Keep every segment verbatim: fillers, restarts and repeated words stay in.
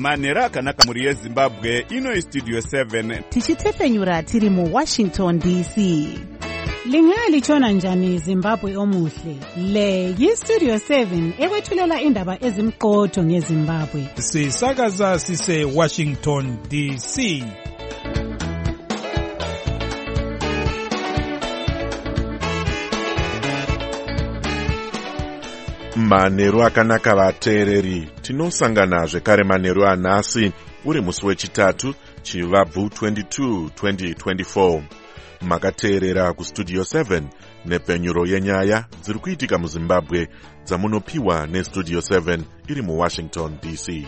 manhero akanaka mhuri yezimbabwe. Ino istudio seven tichitefenyura tiri muwashington D C. Lingalitshona njani Zimbabwe omuhle? Le yistudio seven ekwethulela indaba ezimqotho ngeZimbabwe. Sisakaza sise Washington D C. Manheru akanaka vateereri, tinosangana zvekare manheru anhasi uri musi wechitatu chivabvu twenty-two twenty twenty-four. Makateerera kustudio seven nepfenyuro yenyaya dziri kuitika muZimbabwe dzamunopiwa nestudio seven iri muWashington D C.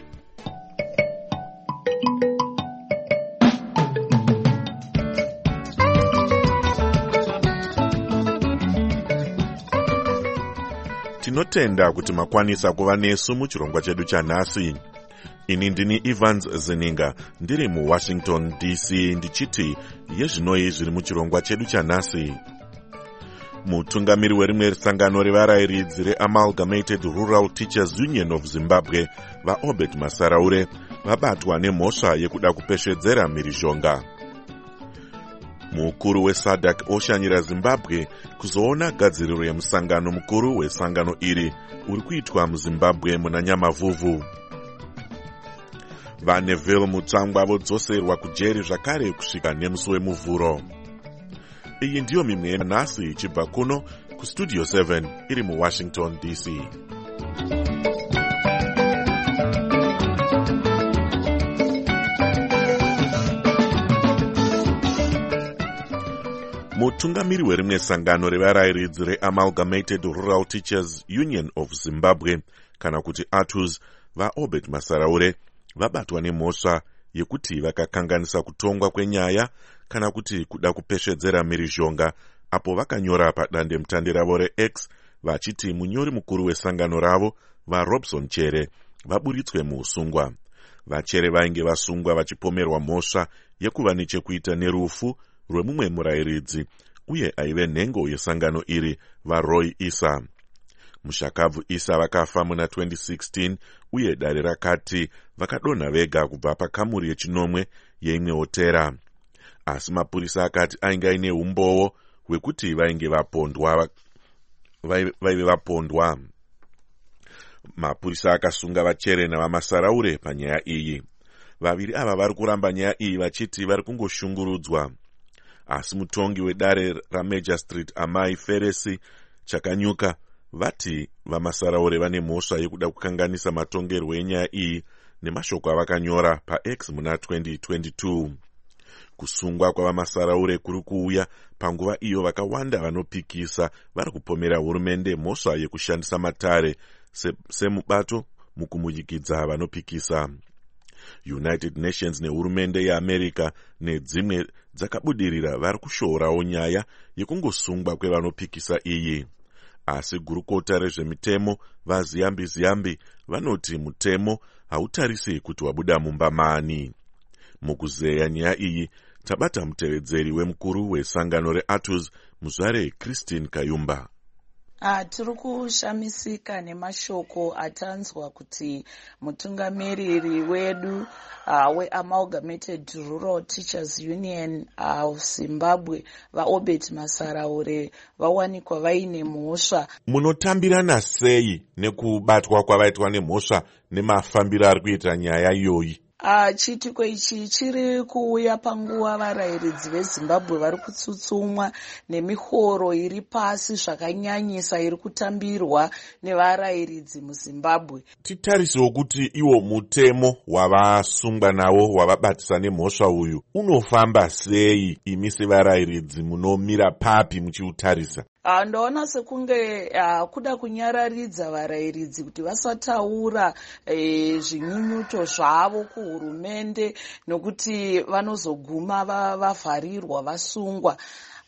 Tinotenda kuti makwanisa kuva nesu muchirongwa chedu chanhasi. Ini ndini Evans Zininga ndiri muWashington D C ndichiti yezvinoi zviri muchirongwa chedu chanhasi. Mutungamiri werimwe sangano revarayiridzi reAmalgamated Rural Teachers Union of Zimbabwe vaObert Masaraure vabatwa nemhosva yekuda kupeshedzera mhirizhonga. Mukuru weSADC oshanyira Zimbabwe kuzoona gadziriro yemusangano mukuru wesangano iri uri kuitwa muZimbabwe muna Nyamavhuvhu. VaNeville Mutsangwa vodzoserwa kujeri zvakare kusvika nemusi wemuvhuro. Iyi ndiyo mimwe yanhasi ichibva kuno kustudio seven iri muWashington D C. Mutungamiri werimwe sangano revarayiridzi reAmalgamated Rural Teachers Union of Zimbabwe kana kuti A T U Z vaObert Masaraure vabatwa nemhosva yekuti vakakanganisa kutongwa kwenyaya kana kuti kuda kupeshedzera mhirizhonga apo vakanyora padandemutande ravo reX vachiti munyori mukuru wesangano ravo vaRobson Chere vaburitswe muusungwa. Vachere vainge vasungwa vachipomerwa mhosva yekuva nechekuita nerufu rwemumwe murayiridzi uye aive nhengo yesangano iri vaRoy Issa. Mushakabvu Issa vakafa muna twenty sixteen uye dare rakati vakadonha vega kubva pakamuri yechinomwe yeimwe hotera. Asi mapurisa akati ainge aine umbowo hwekuti vainge vapondwa vaive vapondwa. Mapurisa akasunga Vachere navaMasaraure panyaya iyi. Vaviri ava vari kuramba nyaya iyi vachiti vari kungoshungurudzwa. Asi mutongi wedare raMajor Street Amai Feresi Chakanyuka vati vaMasaraure vane mhosva yekuda kukanganisa matongerwo enyaya iyi nemashoko avakanyora paX muna twenty twenty-two. Kusungwa kwavaMasaraure kuri kuuya panguva iyo vakawanda vanopikisa vari kupomera hurumende mhosva yekushandisa matare semubato mukumujikidza vanopikisa. United Nations nehurumende yeAmerica nedzimwe dzakabudirira vari kushorawo nyaya yekungosungwa kwevanopikisa iyi. Asi gurukota rezvemitemo vaZiyambi Ziyambi vanoti mutemo hautarisi kuti wabuda mumba mani. Mukuzeya nyaya iyi tabata mutevedzeri wemukuru wesangano reA T U Z muzvare Christine Kayumba. Ah, tiri kushamisika nemashoko atanzwa kuti mutungamiriri wedu uh, weAmalgamated Rural Teachers Union of Zimbabwe vaObert Masaraure vawanikwa vaine mhosva. Munotambirana sei nekubatwa kwavaitwa nemhosva nemafambiro ari kuita nyaya iyoyi? Uh, chitiko ichi chiri kuuya panguva varayiridzi veZimbabwe vari kutsutsumwa nemihoro iri pasi zvakanyanyisa iri kutambirwa nevarayiridzi muZimbabwe. Titarisiwo kuti iwo mutemo wavasungwa nawo wavabatisa nemhosva uyu unofamba sei imi sevarayiridzi munomira papi muchiutarisa? Uh, ndaona sekunge uh, kuda kunyararidza varayiridzi kuti vasataura eh, zvinyunyuto zvavo kuhurumende nokuti vanozoguma vavharirwa vasungwa.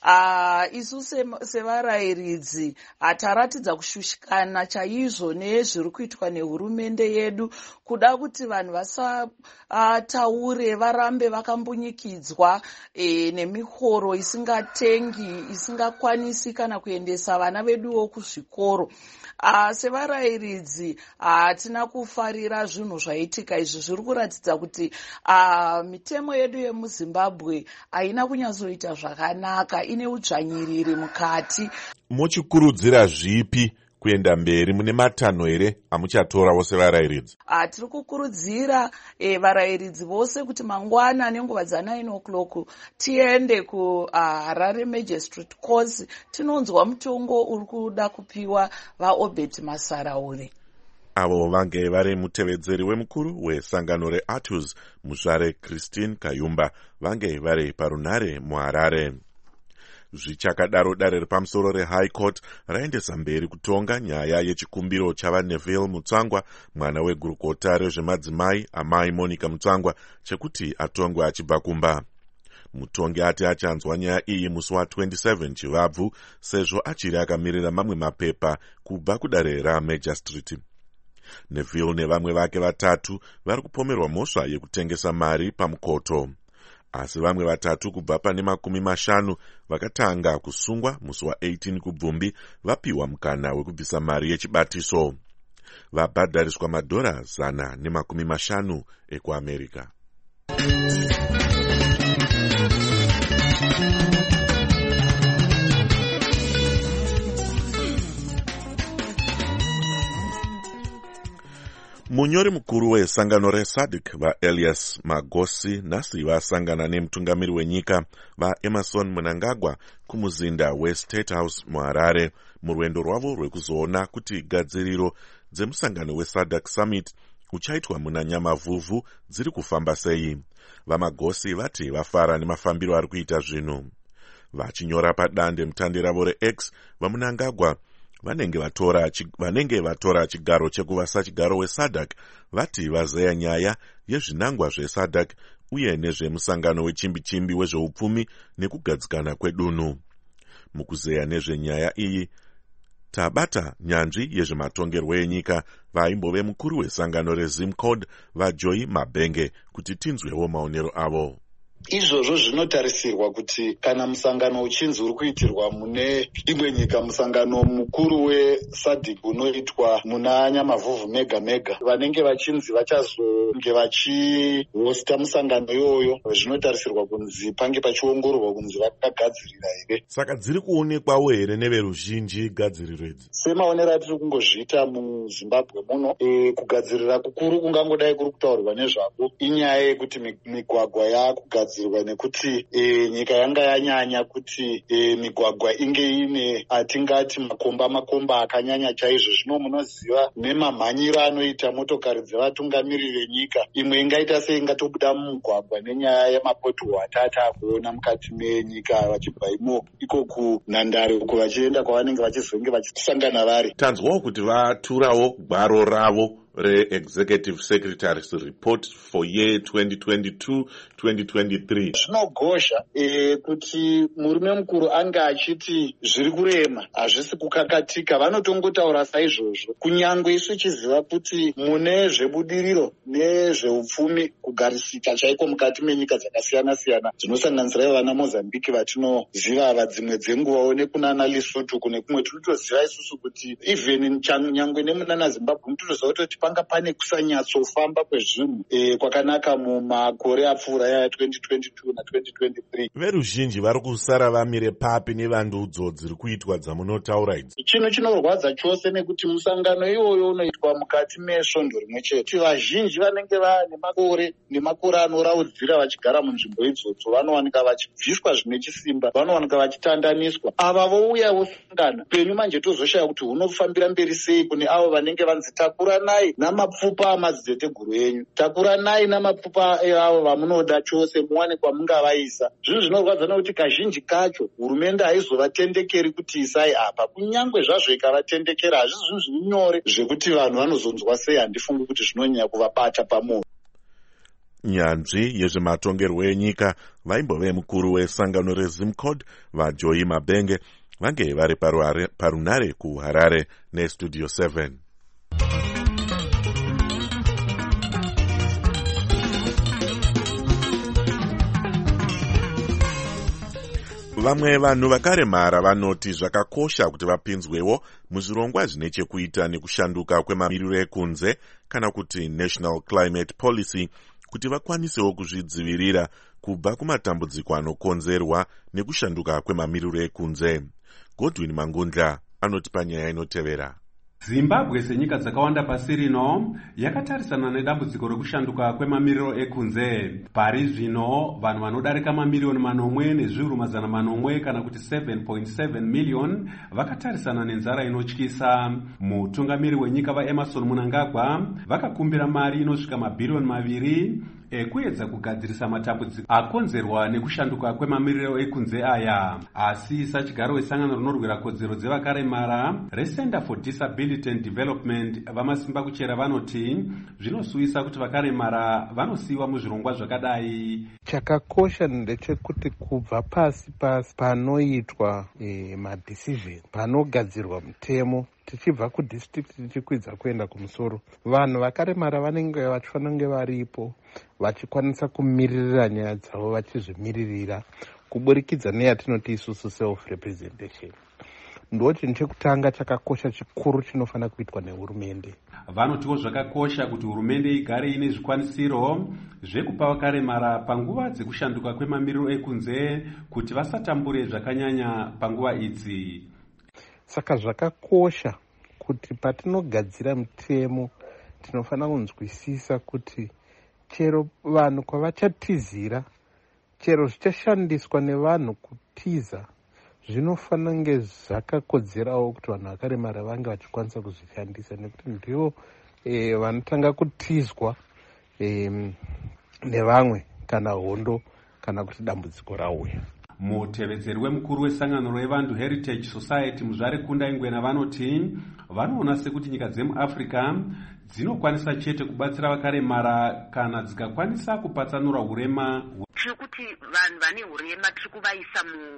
uh, isu sevarayiridzi taratidza kushushikana chaizvo nezviri kuitwa nehurumende yedu kuda kuti vanhu vasataure uh, varambe vakambunyikidzwa e, nemihoro isingatengi isingakwanisi kana kuendesa vana veduwo kuzvikoro. Uh, sevarayiridzi hatina uh, kufarira zvinhu zvaitika izvi. Zviri kuratidza kuti uh, mitemo yedu yemuzimbabwe haina kunyatsoita zvakanaka, ine udzvanyiriri mukati. Muchikurudzira zvipi kuenda mberi? Mune matanho here amuchatorawo sevarayiridzi? Uh, tiri kukurudzira eh, varayiridzi vose kuti mangwana nenguva dza nine o'clock tiende kuharare uh, magistrate courts tinonzwa mutongo uri kuda kupiwa vaobert Masaraure. Avo vange vari mutevedzeri wemukuru wesangano reATUS muzvare Christine Kayumba vange vari parunhare muHarare. Zvichakadaro dare repamusoro reHigh Court raendesa mberi kutonga nyaya yechikumbiro chavaNeville Mutsvangwa, mwana wegurukota rezvemadzimai amai Monica Mutsvangwa, chekuti atongwe achibva kumba. Mutongi ati achanzwa nyaya iyi musi wa27 Chivabvu sezvo achiri akamirira mamwe mapepa kubva kudare raMagistrate. Neville nevamwe vake vatatu vari kupomerwa mhosva yekutengesa mari pamukoto. Asi vamwe vatatu kubva pane makumi mashanu vakatanga kusungwa musi wa18 Kubvumbi vapiwa mukana wekubvisa mari yechibatiso. Vabhadhariswa madhora zana nemakumi mashanu ekuAmerica. Munyori mukuru wesangano reSADC vaElias Magosi nhasi vasangana nemutungamiri wenyika vaEmerson Mnangagwa kumuzinda weState House muHarare murwendo rwavo rwekuzoona kuti gadziriro dzemusangano weSADC Summit uchaitwa muna Nyamavhuvhu dziri kufamba sei. VaMagosi vati vafara nemafambiro ari kuita zvinhu. Vachinyora padande mutande ravo reX, vaMnangagwa vanenge vatora vanenge vatora chigaro chekuvasa chigaro weSADC vati vazeya nyaya yezvinangwa zveSADC uye nezvemusangano wechimbi-chimbi wezveupfumi nekugadzikana kwedunhu. Mukuzeya nezvenyaya iyi tabata nyanzvi yezvematongerwo enyika vaimbove mukuru wesangano reZimcode vaJoy Mabenge kuti tinzwewo maonero avo. Izvozvo zvinotarisirwa kuti kana musangano uchinzi uri kuitirwa mune imwe nyika, musangano mukuru weSADC unoitwa muna Nyamavhuvhu mega mega, vanenge vachinzi vachazonge vachihosta musangano iyoyo, zvinotarisirwa kunzi pange pachiongororwa kunzi vakagadzirira here. Saka dziri kuonekwawo here neveruzhinji gadziriro idzi? Semaonero atiri kungozviita muZimbabwe muno, e, kugadzirira kukuru kungangodai kuri kutaurwa nezvako inyaya yekuti migwagwa yakugadzirira nekuti e, nyika yanga yanyanya kuti e, migwagwa inge ine atingati makomba makomba akanyanya chaizvo. Zvino munoziva nemamhanyiro anoita motokari dzevatungamiriri venyika, imwe ingaita seingatobuda mumugwagwa nenyaya yemapotuho atata akuona mukati menyika vachibva imo iko kunhandare uko vachienda kwavanenge vachizonge vachisangana vari. Tanzwawo kuti vaturawo gwaro ravo re-Executive Secretary's Report for year twenty twenty-two twenty twenty-three. Zvinogosha e, kuti murume mukuru ange achiti zviri kurema hazvisi kukakatika. Vanotongotaura saizvozvo kunyangwe isu chiziva kuti mune zvebudiriro nezveupfumi kugarisika chaiko mukati menyika dzakasiyana siyana dzinosanganisira vana Mozambique vatinoziva ava dzimwe dzenguvawo nekunana Lesotho kune kumwe tinotoziva isusu kuti even nyangwe nemunana Zimbabwe mutotoziva kuti panga pane kusanyatsofamba kwezvinhu e, kwakanaka mumakore apfuura ya twenty twenty-two na twenty twenty-three. Veruzhinji vari kusara vamire papi nevandudzo dziri kuitwa dzamunotaura idzi? Chino chinorwadza chose nekuti musangano iwoyo unoitwa mukati mesvondo rimwe chete. Vazhinji vanenge vane makore nemakore anoraudzira vachigara munzvimbo idzodzo vanowanika vachibviswa zvine chisimba, vanowanika vachitandaniswa. Ava vouya vosangana penyu manje tozoshaya kuti hunofambira mberi sei kune avo vanenge vanzi takuranai namapfupa amadziteteguru enyu, takuranai namapfupa avo vamunoda chose muwane kwamungavaisa. Zvinhu zvinorwadza nekuti kazhinji kacho hurumende haizovatendekeri kuti isai apa. Kunyangwe zvazvo ikavatendekera hazvisi zvinhu zviri nyore zvekuti vanhu vanozonzwa sei. Handifungi kuti zvinonyanya kuvabata pamoyo. nyanzvi yezvematongerwo enyika vaimbove mukuru wesangano rezimcod vajoyi mabenge vange vari parunare kuharare nestudio seven. Vamwe vanhu vakaremara vanoti zvakakosha kuti vapinzwewo muzvirongwa zvine chekuita nekushanduka kwemamiriro ekunze kana kuti National Climate Policy kuti vakwanisewo kuzvidzivirira kubva kumatambudziko anokonzerwa nekushanduka kwemamiriro ekunze. Godwin Mangundla anoti panyaya inotevera. Zimbabwe senyika dzakawanda pasi rino yakatarisana nedambudziko rekushanduka kwemamiriro ekunze. Pari zvino vanhu vanodarika mamiliyoni manomwe nezviuru mazana manomwe kana kuti seven point seven million vakatarisana nenzara inotyisa. Mutungamiri wenyika vaEmerson Mnangagwa vakakumbira mari inosvika mabhiriyoni maviri ekuedza kugadzirisa matambudziko akonzerwa nekushanduka kwemamiriro ekunze aya. Asi sachigaro wesangano rinorwira kodzero dzevakaremara reCenter for Disability and Development vamasimba kuchera vanoti zvinosuvisa kuti vakaremara vanosiiwa muzvirongwa zvakadai. Chakakosha ndechekuti kubva pasi pasi panoitwa e, madecision panogadzirwa mutemo tichibva kudistrict tichikwidza kuenda kumusoro, vanhu vakaremara vanenge vachifanira kunge varipo vachikwanisa kumiririra nyaya dzavo vachizvimiririra kuburikidza neyatinoti isusu self representation. Ndo chinhu chekutanga chakakosha chikuru chinofanira kuitwa nehurumende. Vanotiwo zvakakosha kuti hurumende igare ine zvikwanisiro zvekupa vakaremara panguva dzekushanduka kwemamiriro ekunze kuti vasatambure zvakanyanya panguva idzi. Saka zvakakosha kuti patinogadzira mutemo tinofanira kunzwisisa kuti chero vanhu kwavachatizira, chero zvichashandiswa nevanhu kutiza, zvinofanira kunge zvakakodzerawo kuti vanhu vakaremara vange vachikwanisa kuzvishandisa nekuti ndivo e, vanotanga kutizwa e, nevamwe kana hondo kana kuti dambudziko rauya. Mutevedzeri wemukuru wesangano revantu Heritage Society Muzvare Kunda Ingwena vanoti vanoona sekuti nyika dzemuAfrica dzinokwanisa chete kubatsira vakaremara kana dzikakwanisa kupatsanura hurema. Tiri kuti vanhu vane hurema tiri kuvaisa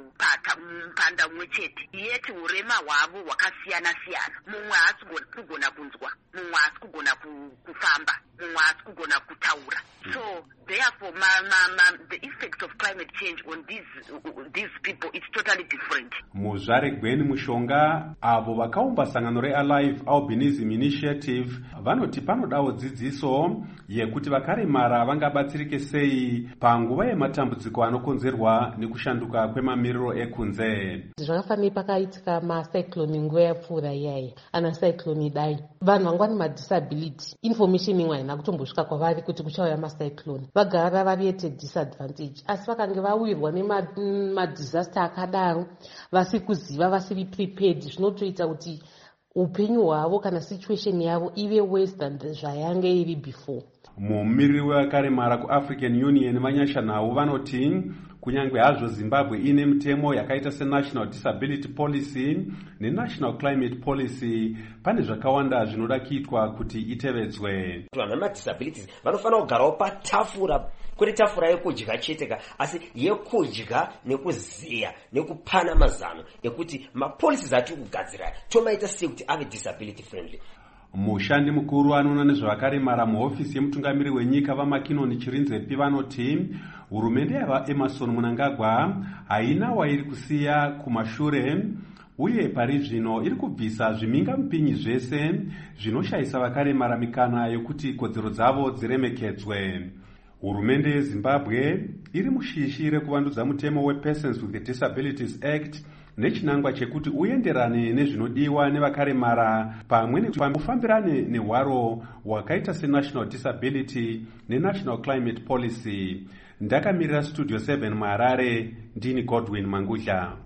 mupanda umwe chete, yeti hurema hwavo hwakasiyana siyana. Mumwe haasi kugona kunzwa, mumwe haasi kugona kufamba, mumwe haasi kugona kutaura. So therefore ma, ma, ma, the effect of climate change on these these people is totally different. Muzvare Gweni Mushonga avo vakaumba sangano reAlive Albinism Initiative vanoti panodawo dzidziso yekuti vakaremara vangabatsirike sei panguva yematambudziko anokonzerwa nekushanduka kwemamiriro ekunze. Zvakafanira pakaitika macyclone nguva yapfuura iyaya, ana cyclone dai vanhu vanga vane madisability, information imwe haina kutombosvika kwavari kuti kuchauya macyclone, vagara vari at disadvantage. Asi vakange vawirwa nemadisaster akadaro vasiri kuziva, vasiri prepared, zvinotoita kuti upenyu hwavo kana situation yavo ive worse than zvayange iri before. Mumiriri wevakaremara kuAfrican Union vanyasha navo vanoti kunyange hazvo Zimbabwe ine mitemo yakaita seNational Disability Policy neNational Climate Policy, pane zvakawanda zvinoda kuitwa kuti itevedzwe. Vanhu vane disabilities vanofanira kugarawo patafura, kwete tafura yekudya cheteka, asi yekudya nekuziya nekupana mazano ekuti mapolicies atiri kugadzira tomaita sekuti ave disability friendly. Mushandi mukuru anoona nezvavakaremara muhofisi yemutungamiri wenyika vaMakinoni Chirinzepi vanoti hurumende yavaEmerson Mnangagwa haina wairi kusiya kumashure, uye pari zvino iri kubvisa zviminga mupinyi zvese zvinoshayisa vakaremara mikana yokuti kodzero dzavo dziremekedzwe. Hurumende yeZimbabwe iri mushishi rekuvandudza mutemo wePersons with Disabilities Act nechinangwa chekuti uyenderane nezvinodiwa nevakaremara pamwe nekufambirane nehwaro hwakaita seNational Disability neNational Climate Policy. Ndakamirira Studio seven muHarare, ndini Godwin Mangudla.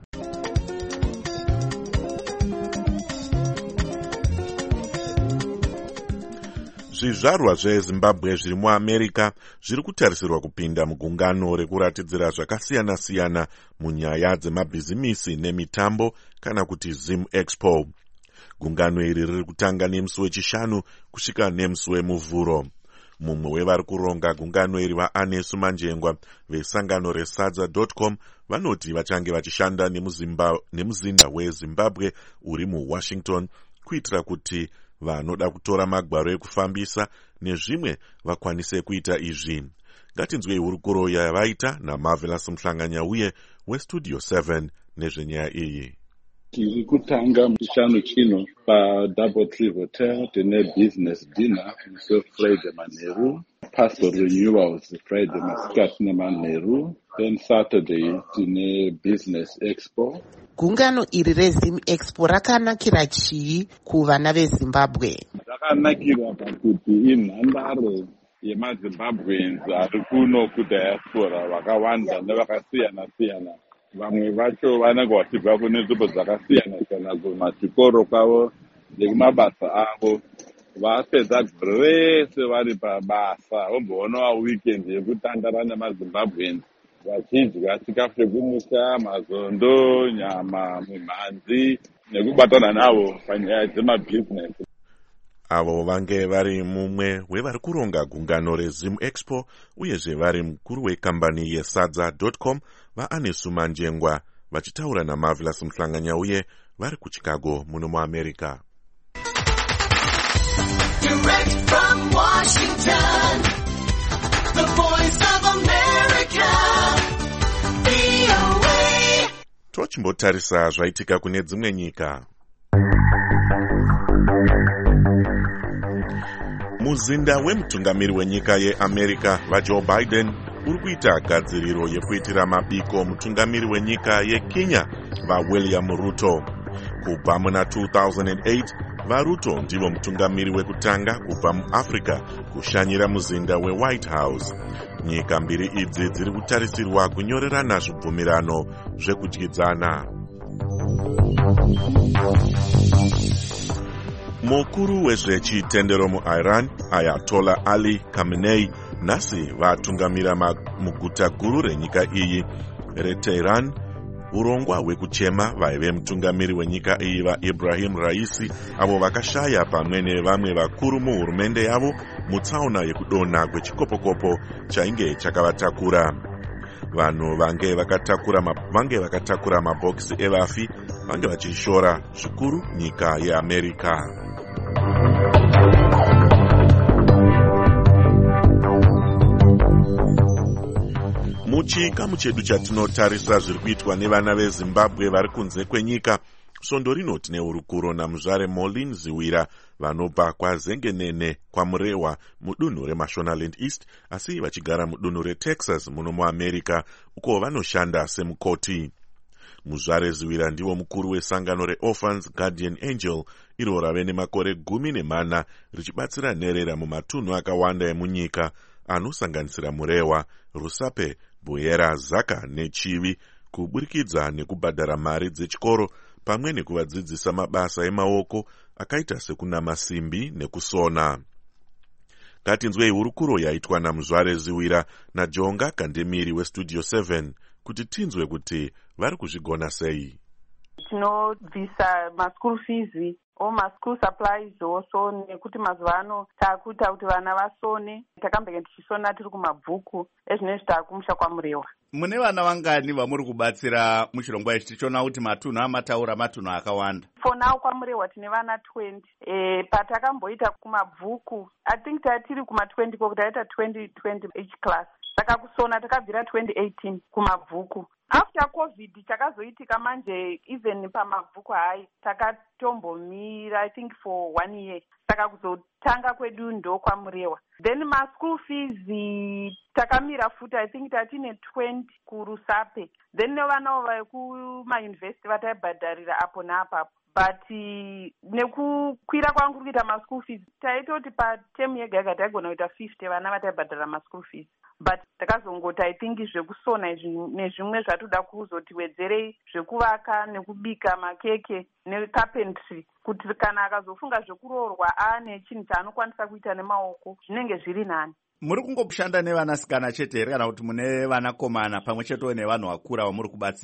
Zvizvarwa zveZimbabwe zviri muAmerica zviri kutarisirwa kupinda mugungano rekuratidzira zvakasiyana siyana munyaya dzemabhizimisi nemitambo kana kuti Zim Expo. Gungano iri riri kutanga nemusi wechishanu kusvika nemusi wemuvhuro. mumwe wevari kuronga gungano iri vaAnesu Manjengwa vesangano resadza dot com vanoti vachange vachishanda nemuzinda weZimbabwe uri muWashington kuitira kuti vanoda kutora magwaro ekufambisa nezvimwe vakwanise kuita izvi. Ngatinzwei hurukuro yavaita naMarvelous Mhlanganyauye weStudio seven nezvenyaya iyi. Tiri kutanga mushano chino pa Double Tree Hotel tine business dinner musi Friday Manheru, pastor renewals Friday masikati nemanheru, then Saturday tine business expo. Gungano iri reZim Expo rakanakira chii kuvana veZimbabwe? Rakanakira pakuti inhandare yemaZimbabweans ari kuno kudiaspora vakawanda nevakasiyana siyana. Vamwe vacho vanenge vachibva kune nzvimbo dzakasiyana siyana kumachikoro kwavo nekumabasa avo. Vapedza rese vari pabasa vomboonawo weekend yekutandara nemaZimbabweans vachidya chikafu chekumusha, mazondo, nyama, mimhanzi nekubatana navo panyaya dzemabhizinesi. Avo vange vari mumwe wevari kuronga gungano reZim Expo uyezve vari mukuru wekambani yesadza dot com vaAnesu Manjengwa vachitaura naMarvelous Mhlanganyauye vari kuChicago muno muAmerica. Direct from Washington, the voice of America, V O A. Tochimbotarisa zvaitika kune dzimwe nyika. Muzinda wemutungamiri wenyika yeAmerica vaJoe Biden uri kuita gadziriro yekuitira mabiko mutungamiri wenyika yeKenya vaWilliam Ruto. Kubva muna two thousand eight vaRuto ndivo mutungamiri wekutanga kubva muAfrica kushanyira muzinda weWhite House. Nyika mbiri idzi dziri kutarisirwa kunyorerana zvibvumirano zvekudyidzana. Mukuru wezvechitendero muIran Ayatollah Ali Khamenei nhasi vatungamira muguta guru renyika iyi reTehran urongwa hwekuchema vaive mutungamiri wenyika iyi vaIbrahim Raisi avo vakashaya pamwe nevamwe vakuru muhurumende yavo mutsaona yekudonha kwechikopokopo chainge chakavatakura. Vanhu vange vakatakura vange vakatakura mabhokisi evafi vange vachishora zvikuru nyika yeAmerica. Muchikamu chedu chatinotarisa zviri kuitwa nevana veZimbabwe vari kunze kwenyika, svondo rinoti nehurukuro namuzvare Moline Ziwira vanobva kwaZengenene kwaMurehwa mudunhu reMashonaland East asi vachigara mudunhu reTexas muno muAmerica uko vanoshanda semukoti. Muzvare Ziwira ndivo mukuru wesangano reOrphans Guardian Angel iro rave nemakore gumi nemana richibatsira nherera mumatunhu akawanda emunyika anosanganisira Murehwa, Rusape, Buyera, Zaka neChivi kuburikidza nekubhadhara mari dzechikoro pamwe nekuvadzidzisa mabasa emaoko akaita sekunama simbi nekusona. Ngatinzwei hurukuro yaitwa namuzvare Ziwira naJonga Kandemiri weStudio seven kuti tinzwe kuti vari kuzvigona sei. Tinobvisa maschool fees o maschool supplies also nekuti mazuva ano taakuita kuti vana vasone. Takambenge tichisona tiri kumabhuku ezvinezvi taakumusha kwaMurehwa. Mune vana vangani vamuri kubatsira muchirongwa ichi tichiona kuti matunhu amataura matunhu akawanda? For now kwaMurehwa tine vana twenty. Eh, patakamboita kumabhuku I think tatiri kuma twenty ko taita twenty twenty each class. Saka kusona takabvira twenty eighteen kumabhuku. After COVID chakazoitika manje even pamabhuku hai takatombomira I think for one year. Saka kuzotanga kwedu ndo kwaMurehwa. Then ma school fees takamira futi I think tatine twenty kuRusape. Then nevana vekuma university vataibhadharira apo naapapo. But nekukwira kwangu kuita ma school fees taitoti pa term yega yega taigona kuita fifty vana vataibhadhara ma school fees. But takazongoti I think zvekusona nezvimwe zvatoda kuzotiwedzerei zvekuvaka nekubika makeke necarpentry kuti kana akazofunga zvekuroorwa ane chinhu chaanokwanisa kuita nemaoko zvinenge zviri nani. Muri kungoshanda nevanasikana chete here kana kuti mune vanakomana pamwe chetewo nevanhu vakura vamuri kubatsira?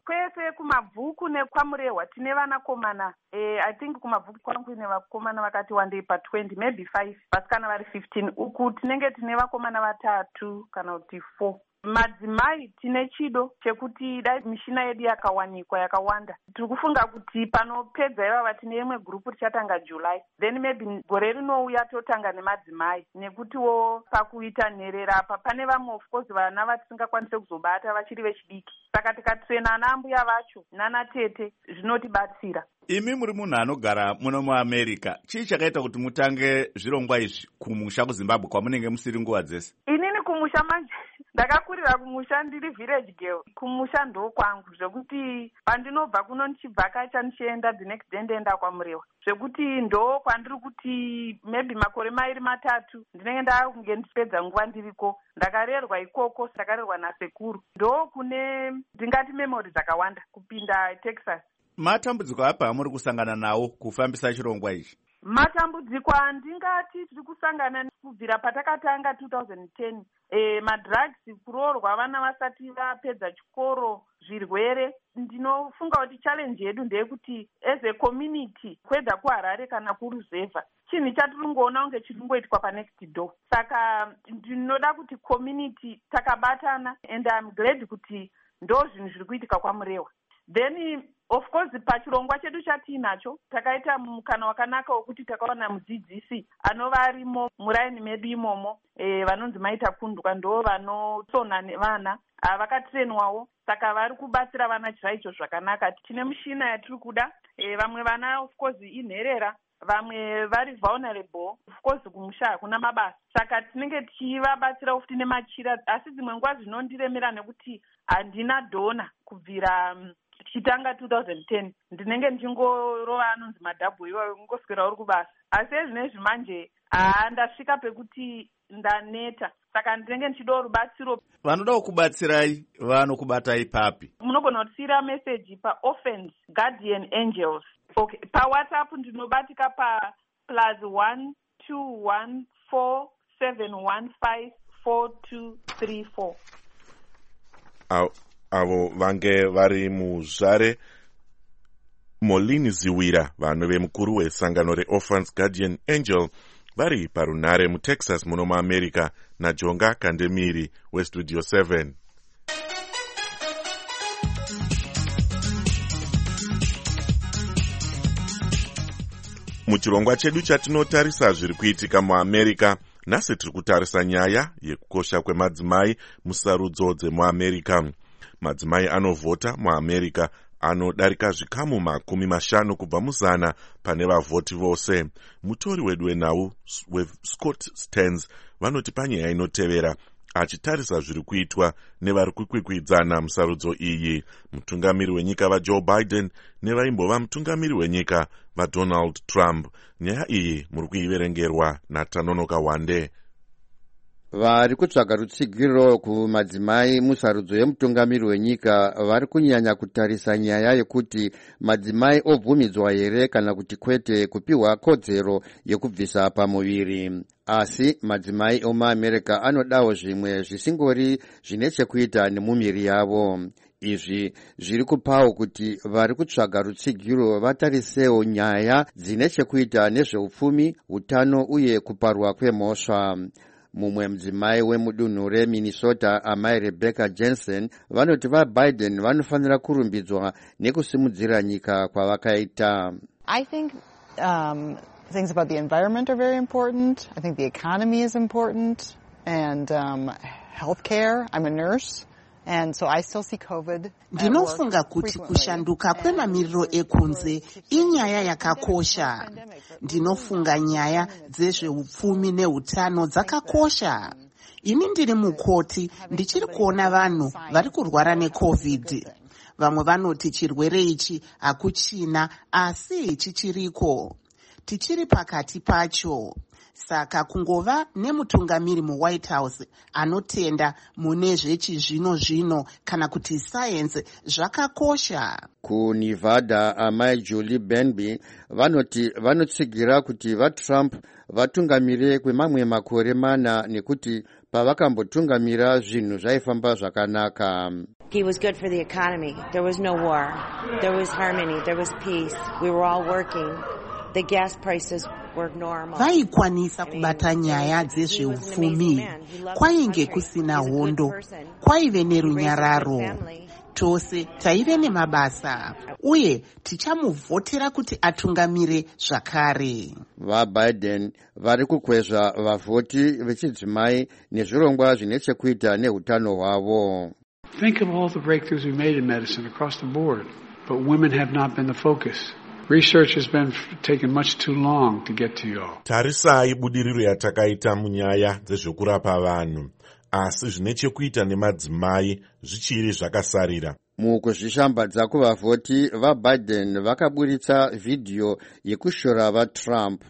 kwese kumabvuku nekwamurehwa tine vanakomana eh, I think kumabvuku kwangu ine vakomana vakati wandei patwenty maybe five vasikana vari fifteen. Uku tinenge tine vakomana vatatu kana kuti four. Madzimai tine chido chekuti dai mishina yedu yakawanikwa yakawanda. Tiri kufunga kuti panopedza ivava tine imwe gurupu tichatanga July, then maybe gore rinouya totanga nemadzimai, nekutiwo pakuita nherera apa pane vamwe of course vana vatisingakwanise kuzobata vachiri vechidiki, saka tikatrena ana mbuya vacho nana tete zvinotibatsira. Imi muri munhu anogara muno muAmerica, chii chakaita kuti mutange zvirongwa izvi kumusha kuZimbabwe kwamunenge musiri nguva dzese? Inini kumusha manje ndakakurira kumusha ndiri village girl. Kumusha ndo kwangu zvekuti pandinobva kuno ndichibvakacha ndichienda the next day ndienda kwaMurewa, zvekuti ndo kwandiri kuti maybe makore mairi matatu ndinenge ndakunge ndichipedza nguva ndiriko. Ndakarerwa ikoko, ndakarerwa nasekuru, ndo kune ndingati memory dzakawanda kupinda Texas. Matambudziko apa amuri kusangana nawo kufambisa chirongwa ichi? Matambudziko andingati tiri kusangana kubvira patakatanga two thousand ten. E, madrugs, kuroorwa vana vasati vapedza chikoro, zvirwere. Ndinofunga kuti challenge yedu ndeyekuti as a community kwedza kuHarare kana kuRuzevha chinhu chatiringoona kunge chiri kungoitwa panext door. Saka ndinoda kuti community takabatana, and I'm glad kuti ndo zvinhu zviri kuitika kwaMurewa. Then of course pachirongwa chedu chatiinacho takaita mukana wakanaka wekuti takaona mudzidzisi anova arimo muraini medu imomo, e, vanonzi maita kunduka, ndo vanotsona nevana vakatrenwawo, saka vari kubatsira vana chaicho zvakanaka. Tine mushina yatiri kuda, e, vamwe vana of course inherera, vamwe vari vulnerable, of course kumusha hakuna mabasa, saka tinenge tichivabatsira kuti tine machira. Asi dzimwe nguva zvinondiremera nekuti handina dhona kubvira tichitanga two thousand ten. Ndinenge ndichingorova anonzi madhabhu iwayo kungoswera uri kubasa, asi ezvinezvi manje haa ndasvika pekuti ndaneta, saka ndinenge ndichidawo rubatsiro. Vanoda kukubatsirai vanokubatai papi? Munogona kutsira message paOrphans Guardian Angels. Okay, paWhatsApp ndinobatika pa plus one two one four seven one five four two three four. Au avo vange vari muzvare Molini Ziwira, vanhu vemukuru wesangano reOrphans Guardian Angel, vari parunhare muTexas muno muAmerica naJonga Kandemiri weStudio seven. Muchirongwa chedu chatinotarisa zviri kuitika muAmerica, nhasi tiri kutarisa nyaya yekukosha kwemadzimai musarudzo dzemuAmerica. Madzimai anovhota muAmerica anodarika zvikamu makumi mashanu kubva muzana pane vavhoti vose. Mutori wedu wenhau weScott Stearns vanoti panyaya inotevera, achitarisa zviri kuitwa nevari kukwikwidzana musarudzo iyi, mutungamiri wenyika vaJoe Biden nevaimbova mutungamiri wenyika vaDonald Trump. Nyaya iyi muri kuiverengerwa naTanonoka Wande. Vari kutsvaga rutsigiro kumadzimai musarudzo yemutungamiri wenyika vari kunyanya kutarisa nyaya yekuti madzimai obvumidzwa here kana kuti kwete kupiwa kodzero yekubvisa pamuviri. Asi madzimai omuAmerica anodawo zvimwe zvisingori zvine chekuita nemumiri yavo. Izvi zviri kupawo kuti vari kutsvaga rutsigiro vatarisewo nyaya dzine chekuita nezveupfumi, utano uye kuparwa kwemhosva. Mumwe mudzimai wemudunhu reMinnesota amai Rebecca Jensen vanoti vaBiden vanofanira kurumbidzwa nekusimudzira nyika kwavakaita. I think um, things about the environment are very important. I think the economy is important, and um, healthcare. I'm a nurse. And so I still see COVID. Ndinofunga kuti kushanduka kwemamiriro ekunze inyaya yakakosha. Ndinofunga nyaya dzezveupfumi neutano dzakakosha. Ini ndiri mukoti ndichiri kuona vanhu vari kurwara neCovid. Vamwe vanoti chirwere ichi hakuchina, asi chichiriko. Tichiri pakati pacho. saka kungova nemutungamiri muwhite house anotenda mune zvechizvino zvino kana kuti sayenzi zvakakosha. kunevada amai Julie Benby vanoti vanotsigira kuti vaTrump vatungamire kwemamwe makore mana nekuti pavakambotungamira zvinhu zvaifamba zvakanaka. He was good for the economy. There was no war. There was harmony. There was peace. We were all working. The gas prices were normal. Vaikwanisa kubata nyaya dzezveupfumi. Kwainge kusina hondo. Kwaive nerunyararo. Tose taive nemabasa. Uye tichamuvhotera kuti atungamire zvakare. VaBiden vari kukwezva vavhoti vechidzimai nezvirongwa zvine chekuita neutano hwavo. Think of all the breakthroughs we made in medicine across the board, but women have not been the focus. Research has been taken much too long to get to you all. Tarisai budiriro yatakaita munyaya dzezvekurapa vanhu, asi zvine chekuita nemadzimai zvichiri zvakasarira. Mukuzvishambadza kuvavhoti vaBiden vakaburitsa vhidhiyo yekushora vaTrump.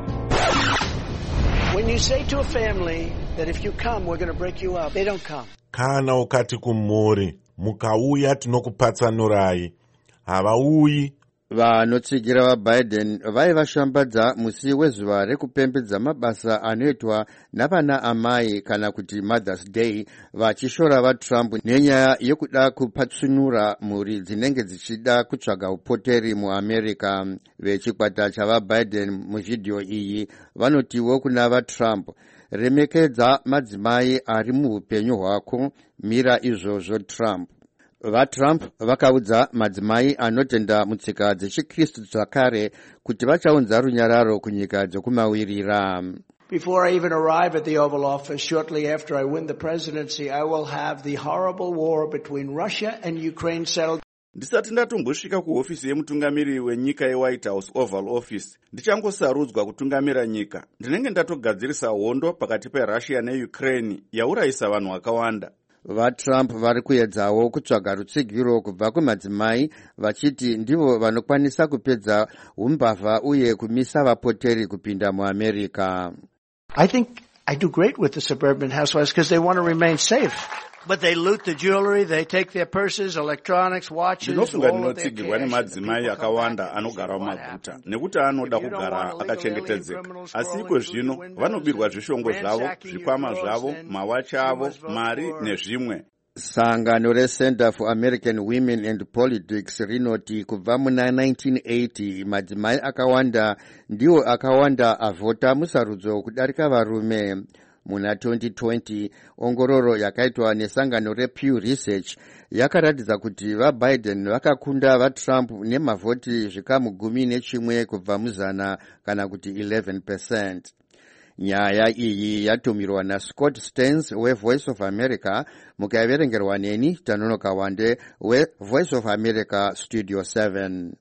When you say to a family that if you come we're going to break you up, they don't come. Kana ukati kumhuri mukauya tinokupatsanurai, havauyi. Vanotsigira vaBiden vaivashambadza musi wezuva rekupembedza mabasa anoitwa navana amai kana kuti Mother's Day vachishora vaTrump nenyaya yekuda kupatsunura mhuri dzinenge dzichida kutsvaga upoteri muAmerica. Vechikwata chavaBiden muvhidhiyo iyi vanotiwo kuna vaTrump, remekedza madzimai ari muupenyu hwako, mira izvozvo Trump. VaTrump vakaudza madzimai anotenda mutsika dzechiKristu zvakare kuti vachaunza runyararo kunyika dzokumawirira. Before I even arrive at the Oval Office, shortly after I win the presidency, I will have the horrible war between Russia and Ukraine settled. Ndisati ndatombosvika kuhofisi yemutungamiri wenyika yeWhite House Oval Office, ndichangosarudzwa kutungamira nyika. Ndinenge ndatogadzirisa hondo pakati peRussia neUkraine yaurayisa vanhu vakawanda. VaTrump vari kuedzawo kutsvaga rutsigiro kubva kumadzimai vachiti ndivo vanokwanisa kupedza umbavha uye kumisa vapoteri kupinda muAmerica. I think I do great with the suburban housewives because they want to remain safe. But they loot the jewelry, they take their purses, electronics, watches, Ndinofunga all of their ndinotsigirwa nemadzimai akawanda anogara mumaguta nekuti anoda kugara akachengetedzeka. Asi iko zvino vanobirwa zvishongo zvavo, zvikwama zvavo, mawachi avo, mari nezvimwe. Sangano reCenter for American Women and Politics rinoti kubva muna nineteen eighty madzimai akawanda ndiwo akawanda avhota musarudzo kudarika varume. Muna twenty twenty ongororo yakaitwa nesangano rePew Research yakaratidza kuti vaBiden vakakunda vaTrump nemavhoti zvikamu gumi nechimwe kubva muzana kana kuti eleven percent. Nyaya iyi yatumirwa naScott Stearns weVoice of America, mukaverengerwa neni Tanonoka Wande weVoice of America Studio seven.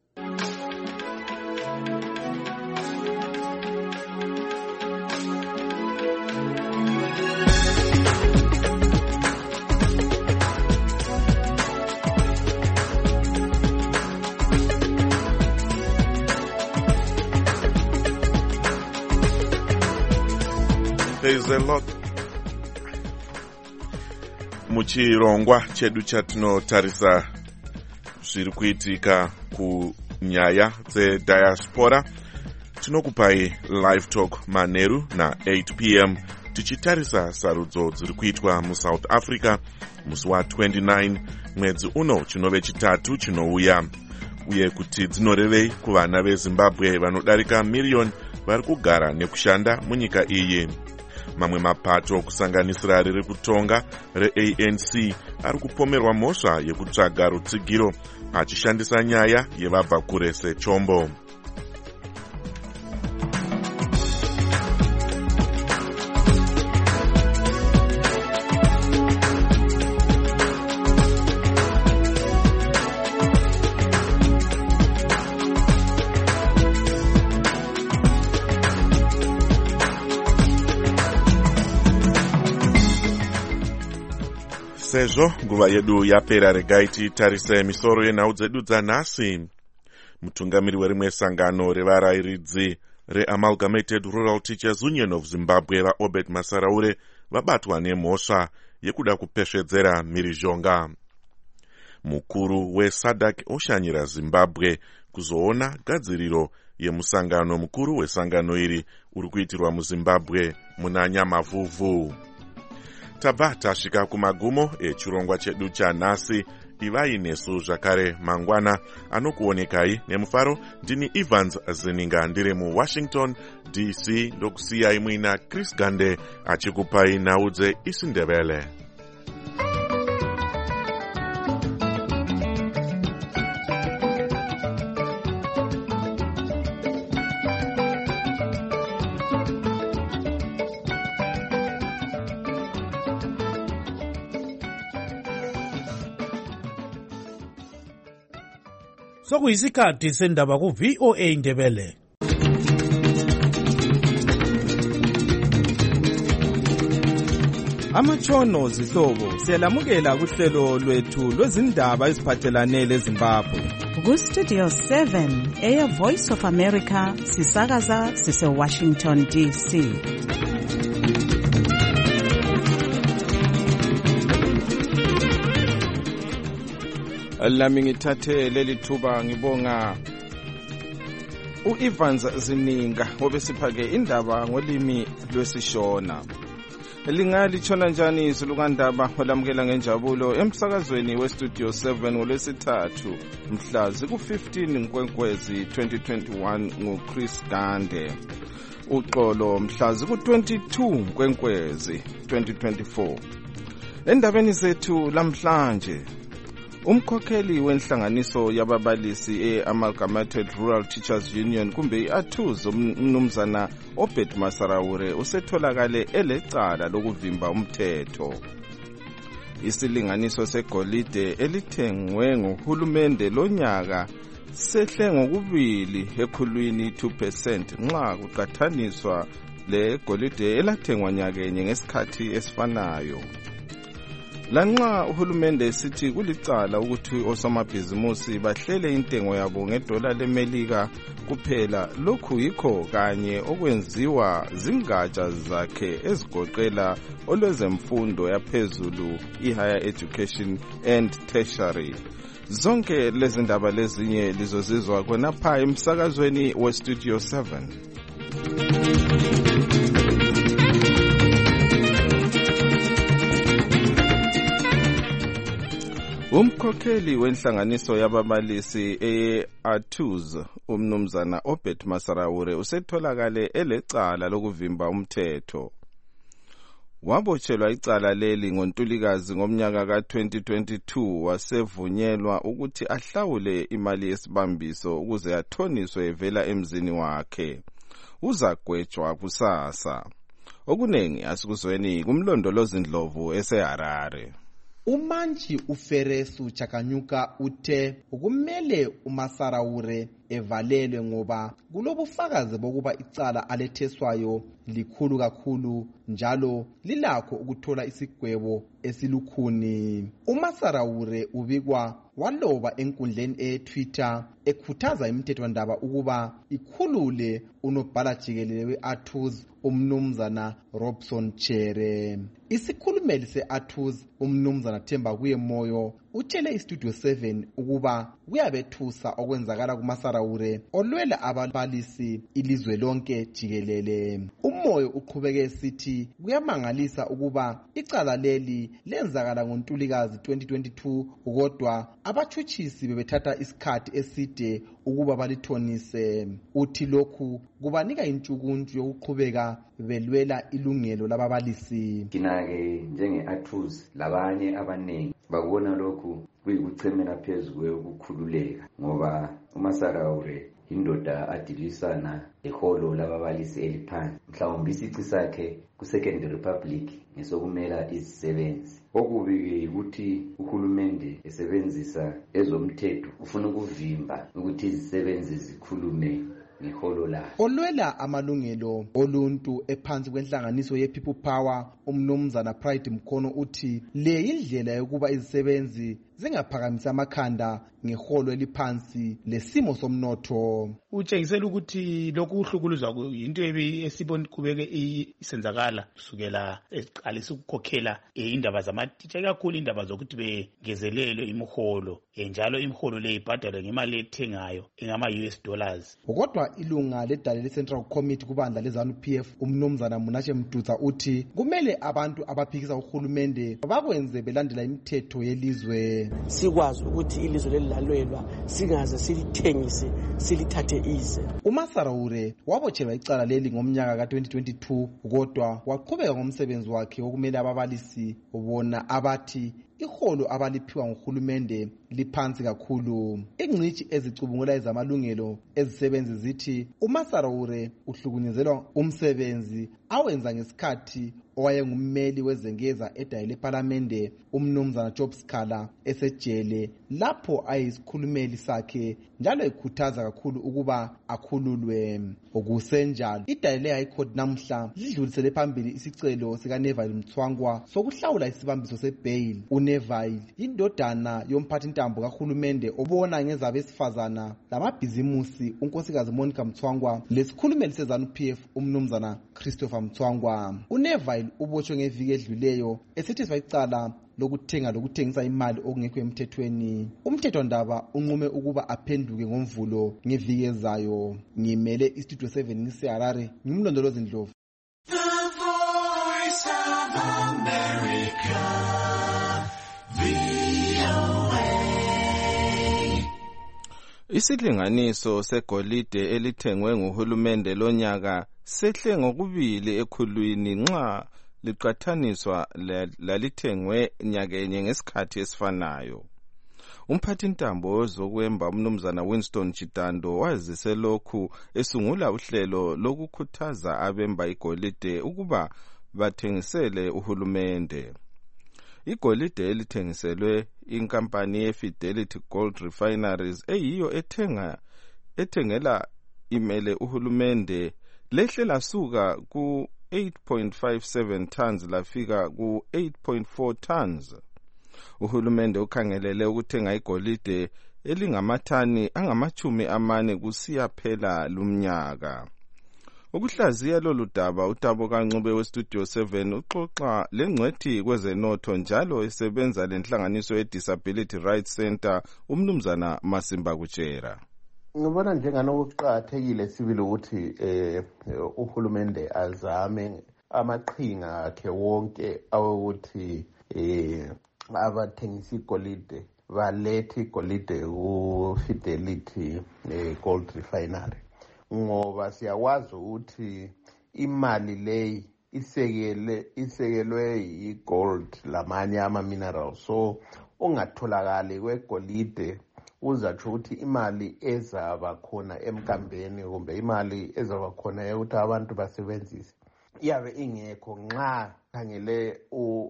There's a lot. Muchirongwa chedu chatinotarisa zviri kuitika kunyaya dzediaspora, tinokupai live talk manheru na eight p m tichitarisa sarudzo dziri kuitwa muSouth Africa musi wa twenty-nine mwedzi uno chinove chitatu chinouya, uye kuti dzinorevei kuvana veZimbabwe vanodarika miriyoni vari kugara nekushanda munyika iyi. Mamwe mapato kusanganisira riri kutonga reA N C ari kupomerwa mhosva yekutsvaga rutsigiro achishandisa nyaya yevabva kure sechombo. Sezvo nguva yedu yapera, regai titarise misoro yenhau dzedu dzanhasi. Mutungamiri werimwe sangano revarayiridzi re-Amalgamated Rural Teachers Union of Zimbabwe vaobert Masaraure vabatwa nemhosva yekuda kupesvedzera mhirizhonga. Mukuru weSADC oshanyira Zimbabwe kuzoona gadziriro yemusangano mukuru wesangano iri uri kuitirwa muZimbabwe muna Nyamavhuvhu. Tabva tasvika kumagumo echirongwa chedu chanhasi. Ivai nesu zvakare mangwana anokuonekai nemufaro. Ndini Evans Zininga ndiri muWashington D C ndokusiyai muina Chris Gande achikupai nhau dzeIsindebele. Sokuyisikhathi sendaba ku V O A Ndebele. Amatshono zihlobo siyalamukela kuhlelo lwethu lwezindaba eziphathelane leZimbabwe. Ku Studio seven eya Voice of America sisakaza sise Washington D C. Lami ngithathe leli thuba ngibonga u-Evans Zininga obesiphake indaba ngolimi lwesishona. Lingalitshona njani izulukandaba olamukela ngenjabulo emsakazweni weStudio seven ngolwesithathu mhla ziku-fifteen Nkwenkwezi twenty twenty-one nguChris Gande. Uxolo mhla ziku-twenty-two Nkwenkwezi twenty twenty-four. Endabeni zethu lamhlanje, umkhokheli wenhlanganiso yababalisi e-Amalgamated Rural Teachers Union kumbe i-ATUZ umnumzana Obert Masaraure usetholakale elecala lokuvimba umthetho. Isilinganiso segolide elithengwe nguhulumende lonyaka sehle ngokubili ekhulwini two percent nxa kuqathaniswa le golide elathengwa nyakenye ngesikhathi esifanayo. Lanxa uhulumende esithi kulicala ukuthi osomabhizimusi bahlele intengo yabo ngedola leMelika kuphela, lokhu yikho kanye okwenziwa zingatsha zakhe ezigoqela olwezemfundo yaphezulu, i-higher education and tertiary. Zonke lezi ndaba lezinye lizozizwa khonapha emsakazweni weStudio seven. Umkhokheli wenhlanganiso yababalisi e-ATUZ umnumzana Obert Masaraure usetholakale elecala lokuvimba umthetho. Wabotshelwa icala leli ngoNtulikazi ngomnyaka ka twenty twenty-two wasevunyelwa ukuthi ahlawule imali yesibambiso ukuze athoniswe evela emzini wakhe. Uzagwetshwa kusasa. Okunengi asikuzweni kumlondolozi Ndlovu eseHarare. Umanji uFeresu Chakanyuka uthe ukumele uMasaraure evalelwe ngoba kulobufakazi bokuba icala aletheswayo likhulu kakhulu njalo lilakho ukuthola isigwebo esilukhuni. uMasaraure ubikwa waloba enkundleni e-Twitter ekhuthaza imithethwandaba ukuba ikhulule unobhala jikelele we-ATUZ umnumzana Robson Chere. Isikhulumeli se-ATUZ umnumzana Themba Kuyemoyo utshele iStudio seven ukuba kuyabethusa okwenzakala kuMasaraure olwela ababalisi ilizwe lonke jikelele. Umoyo uqhubeke sithi kuyamangalisa ukuba icala leli lenzakala ngoNtulikazi twenty twenty-two kodwa abathutshisi bebethatha isikhathi eside ukuba balithonise. Uthi lokhu kubanika intshukuntshu yokuqhubeka belwela ilungelo lababalisi. Thina-ke njenge-ATUZ labanye abaningi bakubona lokhu kuyikuchemela phezu kwekukhululeka ngoba uMasaraure indoda adilisana leholo lababalisi eliphansi. Mhlawumbe isici sakhe ku-Second Republic ngesokumela izisebenzi. Okubi-ke ukuthi uhulumende esebenzisa ezomthetho ufuna ukuvimba ukuthi izisebenzi zikhulume ngeholo layo. Olwela amalungelo oluntu ephansi kwenhlanganiso ye-People Power umnumzana Pride Mkhono uthi le indlela yokuba izisebenzi zingaphakamisa amakhanda ngeholo eliphansi lesimo somnotho. Utshengisela ukuthi lokhu uhlukuluzwa yinto esiboni kubeke isenzakala kusukela eqalisa ukukhokhela indaba zamatitsha kakhulu indaba zokuthi bengezelelwe imiholo njalo imiholo le ibhadalwe ngemali ethengayo engama-U S dollars. Kodwa ilunga ledale le-Central Committee kubandla le-ZANU P F umnumzana Munashe Mduza uthi kumele abantu abaphikisa uhulumende bakwenze belandela imithetho yelizwe. Sikwazi ukuthi ilizwe lelilalwelwa singaze silithengise silithathe ize. uMasaraure wabotshelwa icala leli ngomnyaka ka twenty twenty-two kodwa waqhubeka ngomsebenzi wakhe wokumele ababalisi bona abathi iholo abaliphiwa nguhulumende liphansi kakhulu. Ingcitshi ezicubungula ezamalungelo ezisebenzi zithi uMasaraure uhlukunyezelwa umsebenzi awenza ngesikhathi owayengummeli wezengeza edayi lePhalamende umnumzana Job Scala esejele lapho ayisikhulumeli sakhe njalo ekhuthaza kakhulu ukuba akhululwe. Okusenjalo idayi le-High Court namhla lidlulisele phambili isicelo sikaNeville Mthwangwa sokuhlawula isibambiso sebail. uNeville indodana yomphathintambo kahulumende obona ngezabesifazana lamabhizimusi unkosikazi Monica Mthwangwa lesikhulumeli seZANU P F umnumzana Christopher Mthwangwa. uNeville ubotshwe ngeviki edluleyo esethiswa icala lokuthenga lokuthengisa imali okungekho emthethweni. Umthethwandaba unqume ukuba aphenduke ngomvulo ngeviki ezayo. Ngimele istudio seven ngiseHarare ngimlondolozi Ndlovu. The Voice of America, V O A. Isilinganiso segolide elithengwe nguhulumende lonyaka sehle ngokubili ekhulwini nxa liqathaniswa lalithengwe nyakenye ngesikhathi esifanayo. Umphathintambo wezokwemba umnumzana Winston Chitando wazise lokhu esungula uhlelo lokukhuthaza abemba igolide ukuba bathengisele uhulumende. Igolide elithengiselwe inkampani yeFidelity Gold Refineries eyiyo ethenga ethengela imele uhulumende lehle lasuka ku eight point five seven tons lafika ku eight point four tons. Uhulumende ukhangelele ukuthenga igolide elingamathani angamachumi amane kusiya phela lumnyaka. Ukuhlaziya lolu daba uTabo Kancube westudio seven uxoxa lengcwethi kwezenotho njalo esebenza lenhlanganiso ye-Disability Rights Center umnumzana Masimba Kutshera. Ngibona njenganokuqhathekile sibili ukuthi eh uhulumende azame amaqhinga akhe wonke awukuthi eh abathengisa igolide balethe igolide ku Fidelity Gold Refinery ngoba siyakwazi ukuthi imali leyi isekele isekelwe igold lamanye ama minerals so ungatholakali kwegolide uzatsho ukuthi imali ezaba khona emkambeni kumbe imali ezaba khona yokuthi abantu basebenzise iyabe ingekho nxa khangele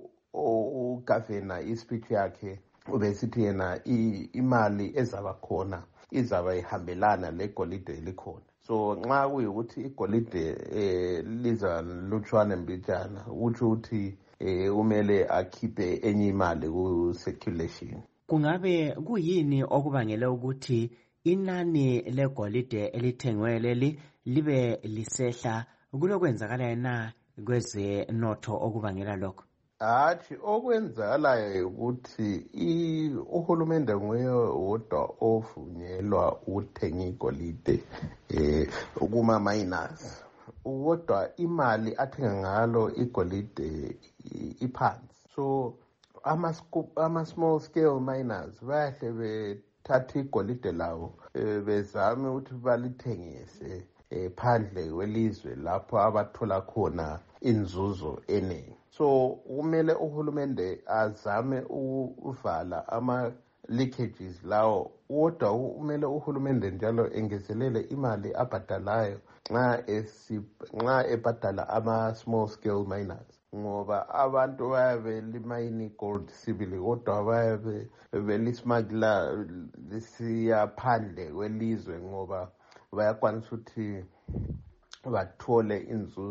ugavana ispeech yakhe ubesithi yena imali ezaba khona izaba ihambelana legolide elikhona. So nxa kuyukuthi igolide eh liza lutshwane mbijana uthi uthi eh umele akhiphe enye imali ku circulation. Kungabe kuyini okubangela ukuthi inani legolide elithengwe leli libe lisehla kulokwenzakala na kweze notho okubangela lokho? Hathi okwenzakalayo ukuthi uhulumende nguye wodwa ovunyelwa ukuthenga igolide eh kuma miners. Kodwa imali athenga ngalo igolide iphansi. So ama ama small scale miners bahle bethatha igolide lawo bezame ukuthi balithengise phandle kwelizwe lapho abathola khona inzuzo eningi. So kumele uhulumende azame uvala ama leakages lawo kodwa kumele uhulumende njalo engezelele imali abhadalayo nxa esi nxa ebhadala ama small scale miners ngoba abantu bayabe limayini gold sibili kodwa bayabe belismagla lisiya phandle kwelizwe ngoba bayakwanisa ukuthi bathole inzuzo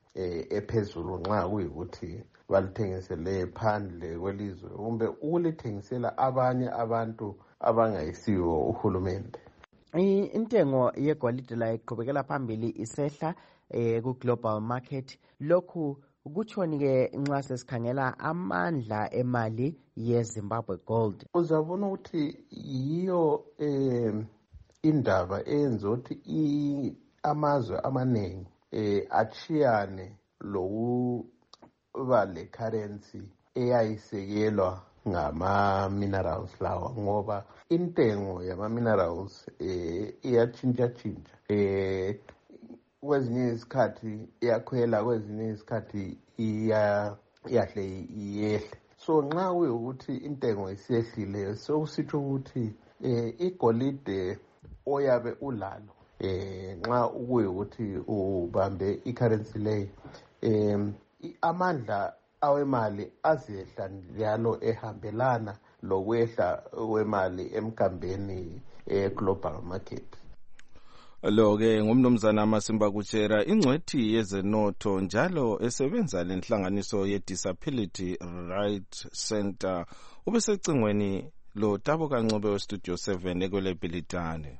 eh, ephezulu nxa kuyikuthi balithengisele phandle kwelizwe kumbe ukulithengisela abanye abantu abangayisiwo uhulumende. Intengo yegolide la iqhubekela phambili isehla eh, ku-global market. Lokhu kutshoni ke nxa sesikhangela amandla emali ye-Zimbabwe gold. Uzabona ukuthi yiyo eh, indaba eyenza ukuthi amazwe amaningi eh, achiyane lokuba le currency eyayisekelwa ngama-minerals lawa ngoba intengo yama-minerals eh, iyatshintsha-tshintsha. Eh, kwezinye izikhathi iyakhwela, kwezinye izikhathi iyahle iyehle. So nxa kuyukuthi intengo isiyehlile sokusitsho ukuthi eh, igolide oyabe ulalo eh nxa kuyukuthi ubambe i-currency leyo em amandla awemali azehla njalo ehambelana lokwehla kwemali emkambeni e-global market. Lo-ke ngumnumzana Masimba Kutshera, ingcwethi yezenotho njalo esebenza lenhlanganiso ye-Disability Right Center. Ubesecingweni lo Tabo Kancube we-Studio seven ekwelebhilitane.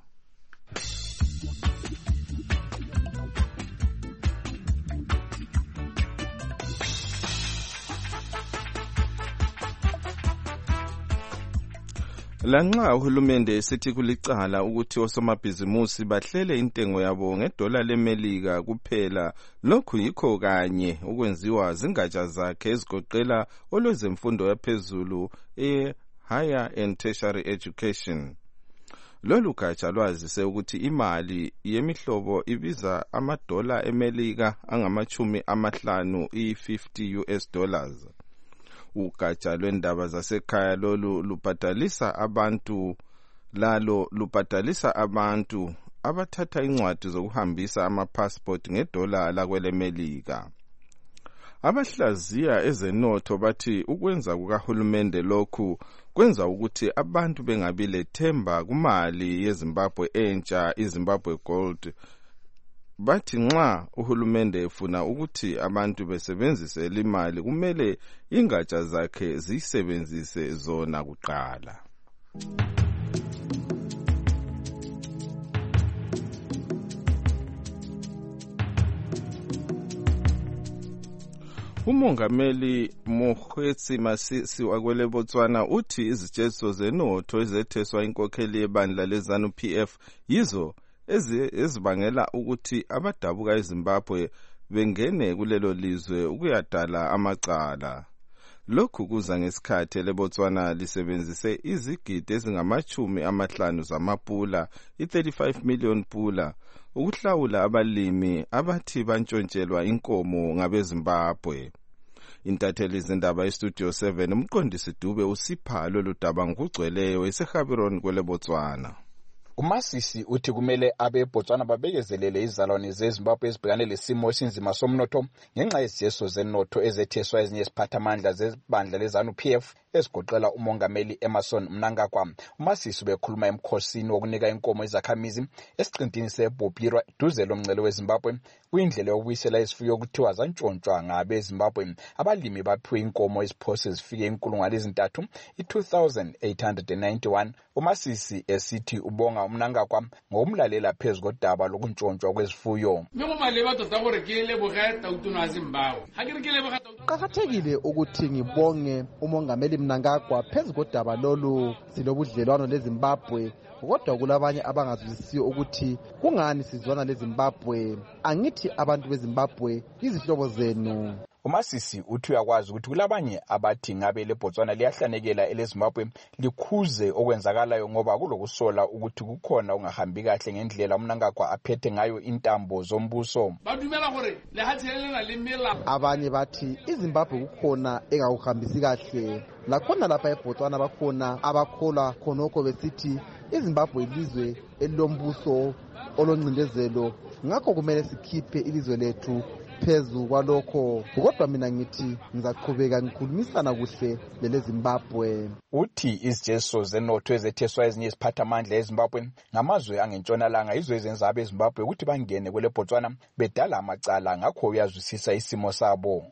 Lanxa uhulumende esithi kulicala ukuthi osomabhizimusi bahlele intengo yabo ngedola leMelika kuphela, lokhu yikho kanye ukwenziwa zingatsha zakhe ezigoqela olwezemfundo yaphezulu e-Higher and Tertiary Education. Lolu gatsha lwazise ukuthi imali yemihlobo ibiza amadola eMelika angamachumi amahlanu i-fifty U S dollars. Ugatsha lwendaba zasekhaya lolu lubhadalisa abantu lalo lubhadalisa abantu abathatha incwadi zokuhambisa amapassport ngedola lakwelemelika. Abahlaziya ezenotho bathi ukwenza kukahulumende lokhu kwenza ukuthi abantu bengabi lethemba kumali yeZimbabwe entsha, iZimbabwe gold. Bathi nxa uhulumende efuna ukuthi abantu besebenzise imali kumele ingatsha zakhe zisebenzise zona kuqala. Umongameli Mokgweetsi Masisi wakwele Botswana uthi izitshetso zenotho ezetheswa inkokheli yebandla leZANU P F yizo ezibangela ukuthi abadabuka eZimbabwe bengene kulelo lizwe ukuyadala amacala. Lokhu kuza ngesikhathi leBotswana lisebenzise izigidi ezingamachumi amahlanu zamapula, i-thirty-five million pula, ukuhlawula abalimi abathi bantshontshelwa inkomo ngabeZimbabwe. Intatheli zindaba eStudio seven umqondisi Dube usipha lolu daba ngokugcweleyo eseGaborone kwele Botswana. uMasisi uthi kumele abeBotswana babekezelele izalwane zeZimbabwe ezibhekane lesimo esinzima somnotho ngenxa yezijeso zenotho ezetheswa ezinye iziphathamandla zebandla leZANU P F esigoqela umongameli Emmerson Mnangagwa. uMasisi bekhuluma emkhosini wokunika inkomo izakhamizi esiqintini seBobirwa duze lomngcele weZimbabwe kuyindlela yokubuyisela izifuyo okuthiwa zantshontshwa ngabeZimbabwe. Abalimi baphiwe inkomo eziphose zifike inkulungwane ezintathu i-two thousand eight hundred ninety-one. uMasisi esithi ubonga uMnangagwa ngokumlalela phezu kodaba lokuntshontsha kwezifuyo. Kuqakathekile ukuthi ngibonge umongameli Mnangagwa phezu kodaba lolu silobudlelwano leZimbabwe, kodwa kulabanye abangazwisisiyo ukuthi kungani sizwana leZimbabwe. Angithi abantu beZimbabwe izihlobo zenu. uMasisi uthi uyakwazi ukuthi kulabanye abathi ngabe leBotswana liyahlanekela eleZimbabwe likhuze okwenzakalayo ngoba kulokusola ukuthi kukhona ungahambi kahle ngendlela uMnangagwa aphethe ngayo intambo zombuso. Abanye bathi iZimbabwe kukhona engakuhambisi kahle, lakhona lapha eBotswana bakhona abakholwa khonokho besithi iZimbabwe ilizwe elilombuso oloncindezelo ngakho kumele sikhiphe ilizwe lethu phezu kwalokho. Kodwa mina ngithi ngizaqhubeka ngikhulumisana kuhle leleZimbabwe. Uthi izijeso zenotho ezetheswa ezinye iziphathamandla eZimbabwe ngamazwe angentshonalanga izwe ezenza abeZimbabwe ukuthi bangene kwele Botswana bedala amacala, ngakho uyazwisisa isimo sabo.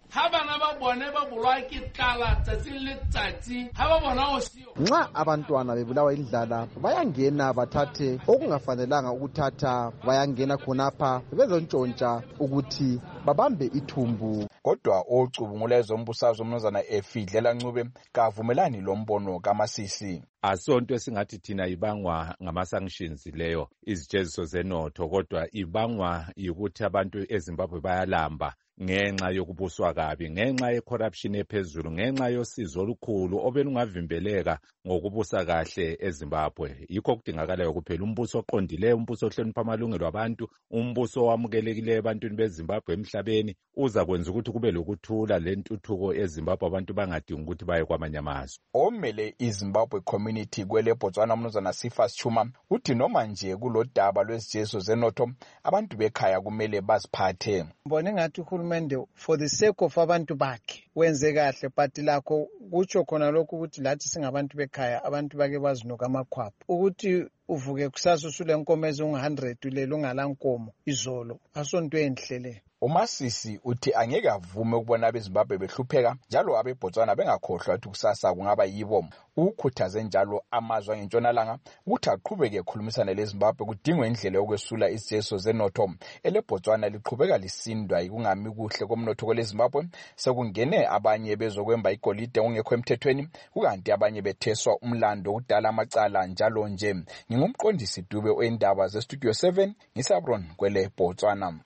Nxa abantwana bebulawa indlala bayangena bathathe okungafanelanga ukuthatha, bayangena khonapha bezontshontsha ukuthi babambe ithumbu. Kodwa ocubungula ezombusazwe umnumzana Efidlela Ncube kavumelani lo mbono kaMasisi. Asonto esingathi thina ibangwa ngama-sanctions leyo izijeziso zenotho, kodwa ibangwa yikuthi abantu eZimbabwe bayalamba ngenxa yokubuswa kabi, ngenxa ye-corruption ephezulu, ngenxa yosizo olukhulu obelungavimbeleka ngokubusa kahle eZimbabwe. Yikho kudingakalayo kuphela umbuso oqondileyo, umbuso ohlonipha amalungelo abantu, umbuso owamukelekileyo ebantwini beZimbabwe emhlabeni, uza kwenza ukuthi kube lokuthula lentuthuko eZimbabwe, abantu bangadingi ukuthi baye kwamanye amazwe. Omele iZimbabwe community kwele Botswana umnumzana Sifas Chuma uthi noma nje kulodaba lwezijeso zenotho abantu bekhaya kumele baziphathe. Mbone ngathi uhulumende for the sake of abantu bakhe wenze kahle, but lakho kutsho khona lokhu ukuthi lathi singabantu bekhaya abantu bake bazinuka amakhwapha ukuthi uvuke kusasa usule nkomezo unga one hundred ulela ungalankomo izolo asonto enhlele. uMasisi uthi angeke avume ukubona abeZimbabwe behlupheka njalo abeBotswana bengakhohlwa ukuthi kusasa kungaba yibo. Ukhuthaze njalo amazwe angentshonalanga ukuthi aqhubeke ekhulumisana leZimbabwe kudingwe indlela yokwesula izijeso zenotho. EleBotswana liqhubeka lisindwa ikungami kuhle komnotho kweleZimbabwe, sekungene abanye bezokwemba igolide ongekho emthethweni, kukanti abanye betheswa umlando ukudala amacala njalo nje. Ngingumqondisi Dube oendaba ze Studio seven ngisabron kwele Botswana.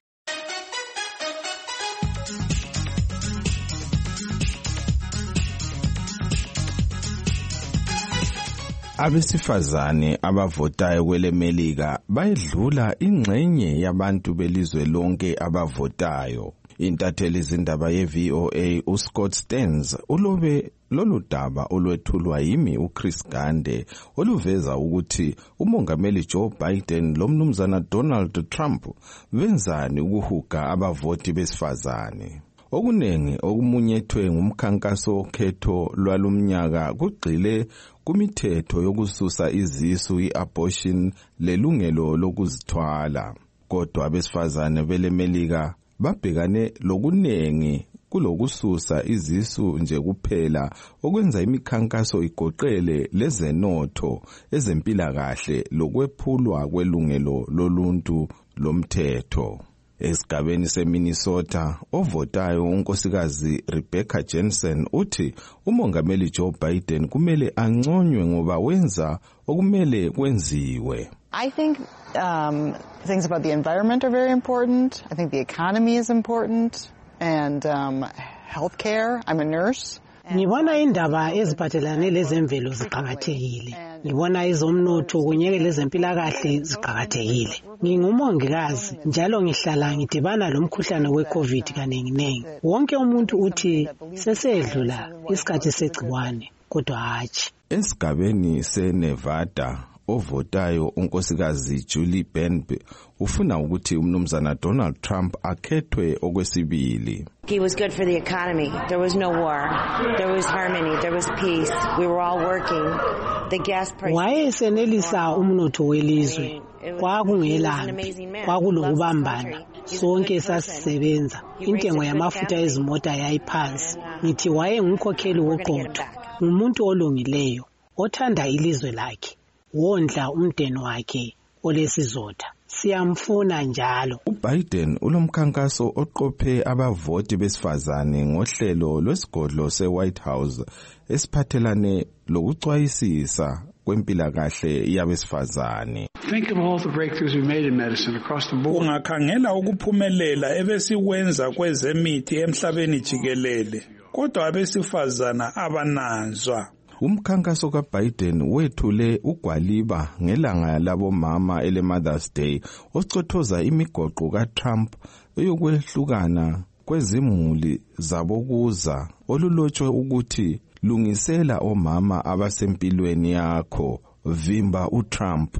Abesifazane abavotayo kwele Melika bayedlula ingxenye yabantu belizwe lonke abavotayo. Intatheli izindaba ye-V O A uScott Stearns ulobe lolu daba olwethulwa yimi uChris Gande oluveza ukuthi umongameli Joe Biden lomnumzana Donald Trump benzani ukuhuga abavoti besifazane. Okunengi okumunyethwe ngumkhankaso okhetho lwalumnyaka kugxile kumithetho yokususa izisu i-abortion lelungelo lokuzithwala. Kodwa abesifazane bele Melika babhekane lokunengi kulokususa izisu nje kuphela, okwenza imikhankaso igoqele lezenotho, ezempilakahle lokwephulwa kwelungelo loluntu lomthetho. Esigabeni seMinnesota, ovotayo unkosikazi Rebecca Jensen uthi umongameli Joe Biden kumele anconywe ngoba wenza okumele kwenziwe. I think um, things about the environment are very important. I think the economy is important. And um, healthcare, I'm a nurse. Ngibona indaba eziphathelane lezemvelo ziqhakathekile. Ngibona izomnotho kunye lezempilakahle ziqhakathekile. Ngingumongikazi njalo ngihlala ngidibana lomkhuhlane weCovid kanenginengi. Wonke umuntu uthi sesedlula isikhathi segciwane kodwa hatshi. Esigabeni seNevada, ovotayo unkosikazi Julie Benb ufuna ukuthi umnumzana Donald Trump akhethwe okwesibili. He was good for the economy. There was no war. There was harmony. There was peace. We were all working. The gas price. Wayesenelisa umnotho welizwe. Kwakungelanga. Kwakulokubambana. Sonke sasisebenza. Intengo yamafutha ezimota yayiphansi. Ngithi wayengumkhokheli woqotho. Umuntu olungileyo, othanda ilizwe lakhe. Wondla umndeni wakhe olesizotha. Siyamfuna njalo. uBiden ulomkhankaso oqophe abavoti besifazane ngohlelo lwesigodlo seWhite House esiphathelane lokucwayisisa kwempilakahle yabesifazane. Think of all the breakthroughs we made in medicine across the board. Ungakhangela ukuphumelela ebesikwenza kwezemithi emhlabeni jikelele. Kodwa abesifazana abananzwa. Umkhankaso kaBiden wethule ugwaliba ngelanga labomama ele Mother's Day ocothoza imigoqo kaTrump eyokwehlukana kwezimuli zabokuza olulotshwe ukuthi lungisela omama abasempilweni yakho, vimba uTrump.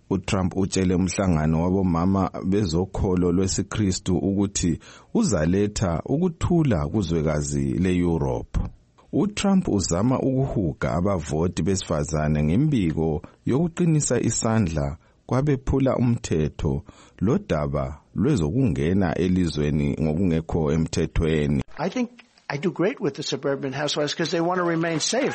uTrump utshele umhlangano wabomama bezokholo lwesiKristu ukuthi uzaletha ukuthula kuzwekazi leEurope. uTrump uzama ukuhuga abavoti besifazane ngembiko yokuqinisa isandla kwabephula umthetho lodaba lwezokungena elizweni ngokungekho emthethweni. I think I do great with the suburban housewives because they want to remain safe.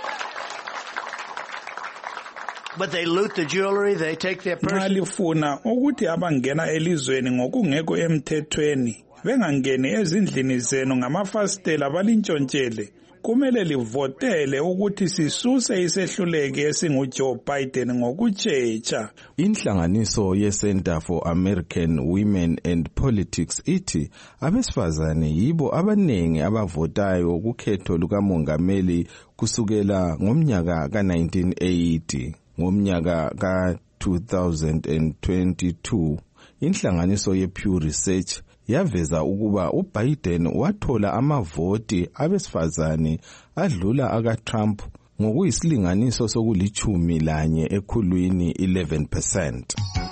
But they loot the jewelry, they take their purse. Nxa lifuna ukuthi abangena elizweni ngokungekho emthethweni bengangeni ezindlini zenu ngamafasitela balintshontshele, kumele livotele ukuthi sisuse isehluleki esinguJoe Biden ngokutshetsha. Inhlanganiso ye-Center for American Women and Politics ithi abesifazane yibo abanengi abavotayo kukhetho lukamongameli kusukela ngomnyaka ka nineteen eighty. Ngomnyaka ka two thousand twenty-two, inhlanganiso ye-Pew Research yaveza ukuba uBiden wathola amavoti abesifazane adlula aka-Trump ngokuyisilinganiso sokulichumi lanye ekhulwini eleven percent.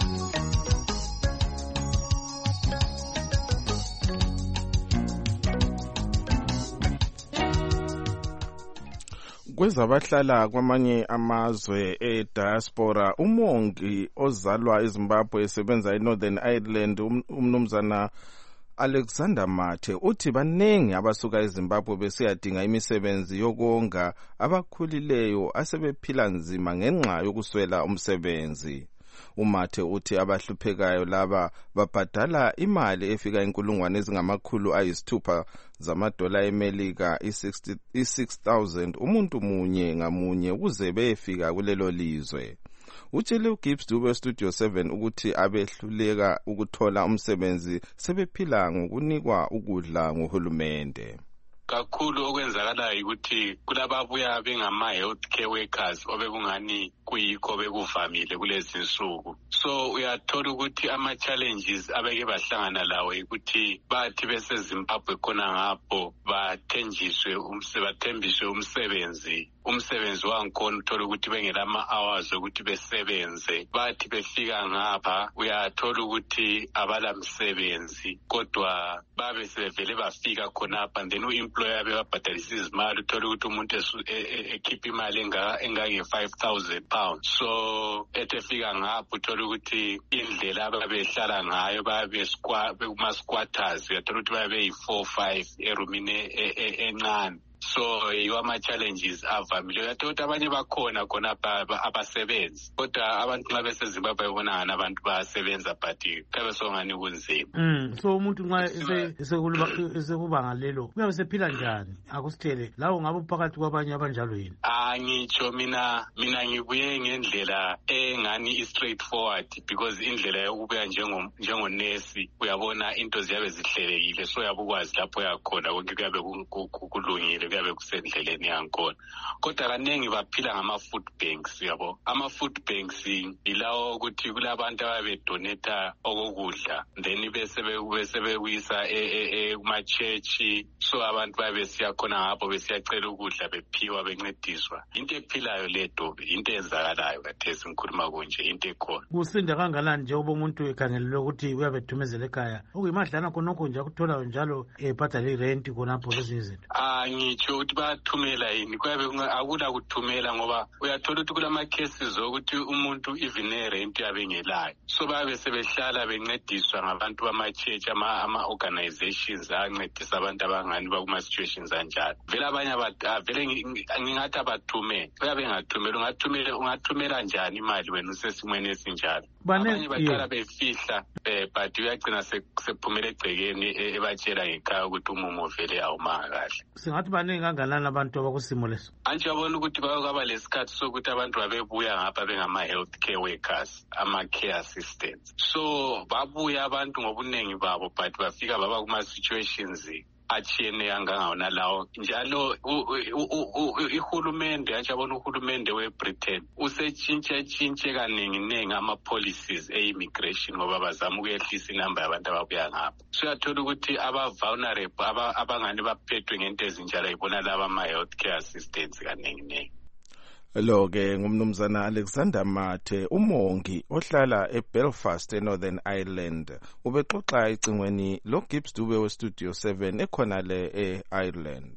Kwezabahlala kwamanye amazwe e-diaspora, umongi ozalwa eZimbabwe esebenza eNorthern Ireland umnumzana Alexander Mathe uthi banengi abasuka eZimbabwe besiyadinga imisebenzi yokonga abakhulileyo asebephila nzima ngenxa yokuswela umsebenzi. uMathe uthi abahluphekayo laba babhadala imali efika inkulungwane ezingamakhulu ayisithupha zamadola eMelika i-six thousand umuntu munye ngamunye ukuze beyefika kulelo lizwe. Utshele uGibbs Dube Studio seven ukuthi abehluleka ukuthola umsebenzi sebephila ngokunikwa ukudla nguhulumende. Kakhulu okwenzakalayo ukuthi kulababuya bengama health care workers obekungani kuyikho bekuvamile kulezi nsuku. So uyathola ukuthi ama challenges abeke bahlangana lawo ukuthi bathi bese Zimbabwe khona ngapho bathenjiswe umsebenzi umsebenzi umsebenzi wangikhona uthola ukuthi bengelama hours ukuthi besebenze, bathi befika ngapha uyathola ukuthi abala msebenzi kodwa babe sevele bafika khonapha and then uemployer bebabhadalisa izimali uthola ukuthi umuntu ekhipha imali engake five thousand pounds. So etefika ngapho uthola ukuthi indlela ababehlala ngayo babe kuma squatters uyathola ukuthi babe four five erumini encane. So yiwo ama challenges avamile. Uyathola abanye bakhona khona abasebenzi kodwa abantu nxa beseZimbabwe bona abantu basebenza but kabe songani kunzima. Mm so umuntu nxa esekubanga lelo uyabe sephila njani akusithele lawo ngabe phakathi kwabanye abanjalo yini? Ah ngitsho mina mina ngibuye ngendlela engani i straightforward because indlela yokubuya njengo njengo nurse uyabona into ziyabe zihlelekile so uyabukwazi lapho yakhona konke kuyabe kulungile kuyabe kusendleleni yakhona. Kodwa kanengi baphila ngama food banks yabo. Ama food banks ilawo ukuthi kulabantu ababedonate okokudla then bese bese bewisa kuma church so abantu babe siyakhona ngapho besiyacela ukudla bephiwa bencediswa. Into ephilayo ledo into ezakalayo kathesi ngikhuluma konje into ekhona. Kusinda kangakanani nje umuntu ekhangelele ukuthi uyabethumezela ekhaya okuyimadlana khonokho nje akuthola njalo ebhadala irent khonapho lezi izinto? Ah ngitsho ukuthi bathumela yini kuyabe akula kuthumela ngoba uyathola ukuthi kulama cases ukuthi umuntu even rent yabengelayo so babe sebehlala bencediswa ngabantu bama church ama ama organizations ancedisa abantu abangani bakuma situations anjalo. Vele abanye vele ngingathi abathumela bayabe ngathumela ungathumela ungathumela njani imali wena usesimweni esinjalo. Abanye baqala befihla but uyagcina sephumela egcekeni ebatshela ngekhaya ukuthi umumo vele awumanga kahle. Singathi baningi kangakanani abantu abakusimo leso? Anje yabona ukuthi bayokaba lesikhathi sokuthi abantu babebuya ngapha bengama health care workers ama care assistants. So babuya abantu ngobuningi babo but bafika baba kuma situations achiyene yangangona lawo njalo ihulumende yachabona uhulumende weBritain usetshintshe tshintshe kaningi nengi ama policies e-immigration ngoba bazama ukuyehlisa inamba yabantu ababuya ngapha. So uyathola ukuthi aba vulnerable abangani baphethwe ngento ezinjalo ibona laba ama health care assistants kaningi nengi. Lo ke ngumnumzana Alexander Mathe umongi ohlala eBelfast eNorthern Ireland ubexoxa icingweni lo Gibbs Dube we Studio seven ekhona le eIreland.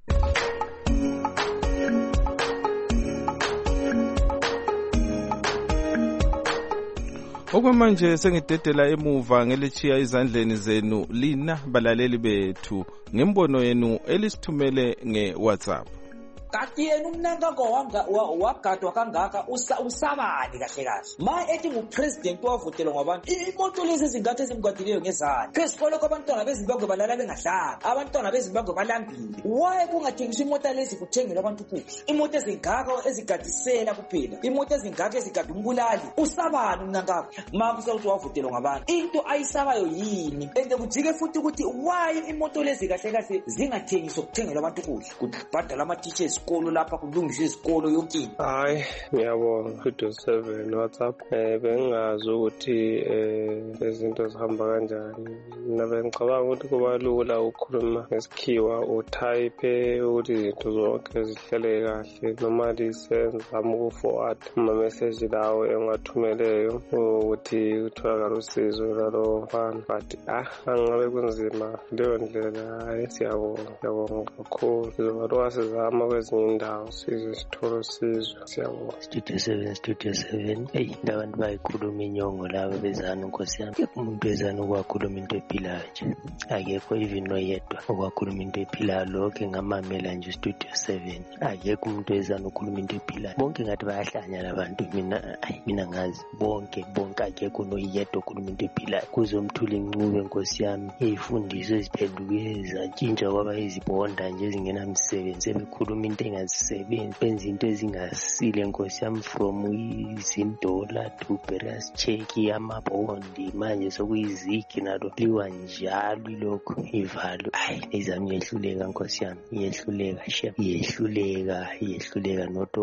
Okwamanje sengidedela emuva ngelichiya izandleni zenu lina balaleli bethu ngembono yenu elisithumele ngeWhatsApp. Kati yena umnankako wagadwa kangaka usabani kahle kahle ma ethi ngupresident wavutelwa ngabantu imoto lezi ezingathe ezimgadileyo ngezandla kwesikole kwabantwana bezimbabwe balala bengadlanga abantwana bezimbabwe balambile why kungathengiswa imoto lezi kuthengelwa abantu kuhle imoto ezingaka ezigadisela kuphela imoto ezingaka ezigada umbulali usabani umnankako ma kusawuthi wavutelwa ngabantu into ayisabayo yini ende kujike futhi ukuthi why imoto lezi kahle kahle zingathengiswa kuthengelwa abantu kuhle kubhadala ama teachers isikolo lapha kulungiswa isikolo yonke. Hayi ngiyabonga Studio seven WhatsApp eh bengazi ukuthi eh izinto zihamba kanjani nabe ngicabanga ukuthi kuba lula ukukhuluma ngesikhiwa utype ukuthi izinto zonke zihlele kahle noma lisenza mu forward ama message lawo engathumeleyo ukuthi uthola usizo lalo fan but ah angabe kunzima leyo ndlela hayi siyabonga siyabonga kakhulu ngoba wasizama kwezinye indawo size sithole sizo siyabonga. Studio seven Studio seven hey ndabantu bayikhuluma inyongo laba bezana Nkosi yami umuntu bezana ukwakhuluma into ephilayo nje akekho even noyedwa ukwakhuluma into ephilayo lokho ngamamela nje Studio seven akekho umuntu bezana ukukhuluma into ephilayo bonke ngathi bayahlanya labantu mina ay mina ngazi bonke bonke akekho noyedwa ukukhuluma into ephilayo kuzomthula incube Nkosi yami izifundiso eziphenduke zatshintsha kwaba izibonda nje ezingenamsebenzi ebekhuluma into engazisebenzi benza into ezingasile Nkosi yami from izindola to various check yamabondi manje sokuyizigi nalo liwa njalo lokho ivalo ay izami yehluleka Nkosi yami yehluleka chef yehluleka yehluleka noto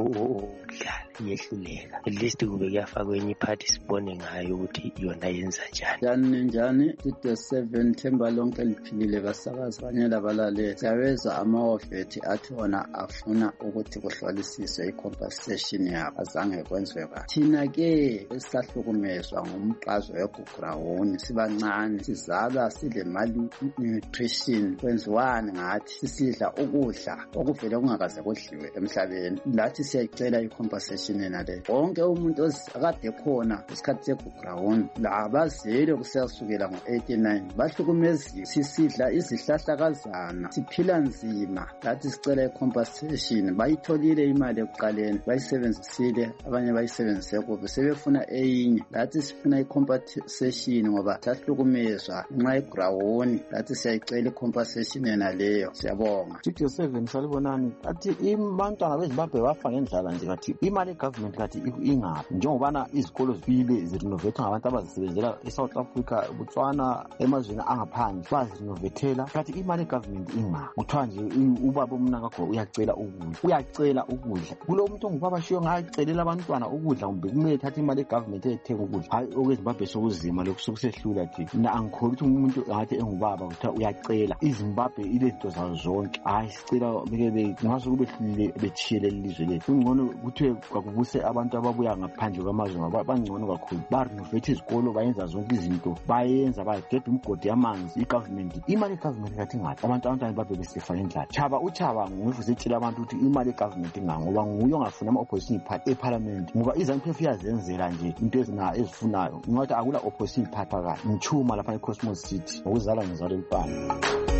udlala yehluleka at least kube kuyafakwa enye party sibone ngayo ukuthi yona yenza njani njani njani Studio seven Themba lonke liphilile basakazi kanye labalale siyaweza amawofethi athi wona afuna ukuthi kuhlolisiswe i-compensation yabo azange kwenziwe kahle thina ke esahlukumezwa ngumqazo weGugurawuni sibancane sizala sile mali nutrition kwenziwani ngathi sisidla ukudla okuvele kungakaze kudliwe emhlabeni lathi siyacela i-compensation nale wonke umuntu akade khona isikhathi seGugurawuni labazele kusiyasukela ngo-eighty-nine bahlukumeziwe sisidla izihlahlakazana siphila nzima lathi sicela i-compensation bayitholile imali ekuqaleni bayisebenzisile abanye bayisebenzise kubi sebefuna eyinye lathi sifuna i-compensation ngoba sahlukumezwa nxa eGugurawuni lathi siyayicela i-compensation naleyo siyabonga. Studio seven salibonani athi abantwana beZimbabwe bafa ngendlala nje kathi imali egovernment kathi ingaphi njengobana izikolo zibile zirinovetha ngabantu abazisebenzela eSouth Africa Botswana emazweni angaphandle bazinovethela kathi imali egovernment ingaphi kuthiwa nje ubaba umnakakho uyacela ukudla uyacela ukudla kulo muntu ongubaba shiyo ngayacelela abantwana ukudla kumbe kumele thatha imali egovernment ethenga ukudla hayi okweZimbabwe sokuzima lokhu sokusehlula thi mina angikholwa ukuthi umuntu ngathi engubaba kuthiwa uyacela iZimbabwe ilezinto zayo zonke hayi sicela beke ngaso kube hlulile bethiyele ilizwe lethu ungcono kuthiwe kwakubuse abantu ababuya ngaphandle kwamazwe bangcono kakhulu barinovethe izikolo bayenza zonke izinto bayenza bayageda umgodi yamanzi igovernment imali egovernment kathi ngathi abantu abantwana babe besefa endlala chaba uchaba ngivuze etshela abantu ukuthi imali egovernment inganga ngoba nguye ongafuna ama-opposition party eparliament ngoba iZANU-P F iyazenzela nje into ezina ezifunayo ngathi akula opposition party phakathi ngichuma lapha eCosmos City ngokuzala ngizala empana.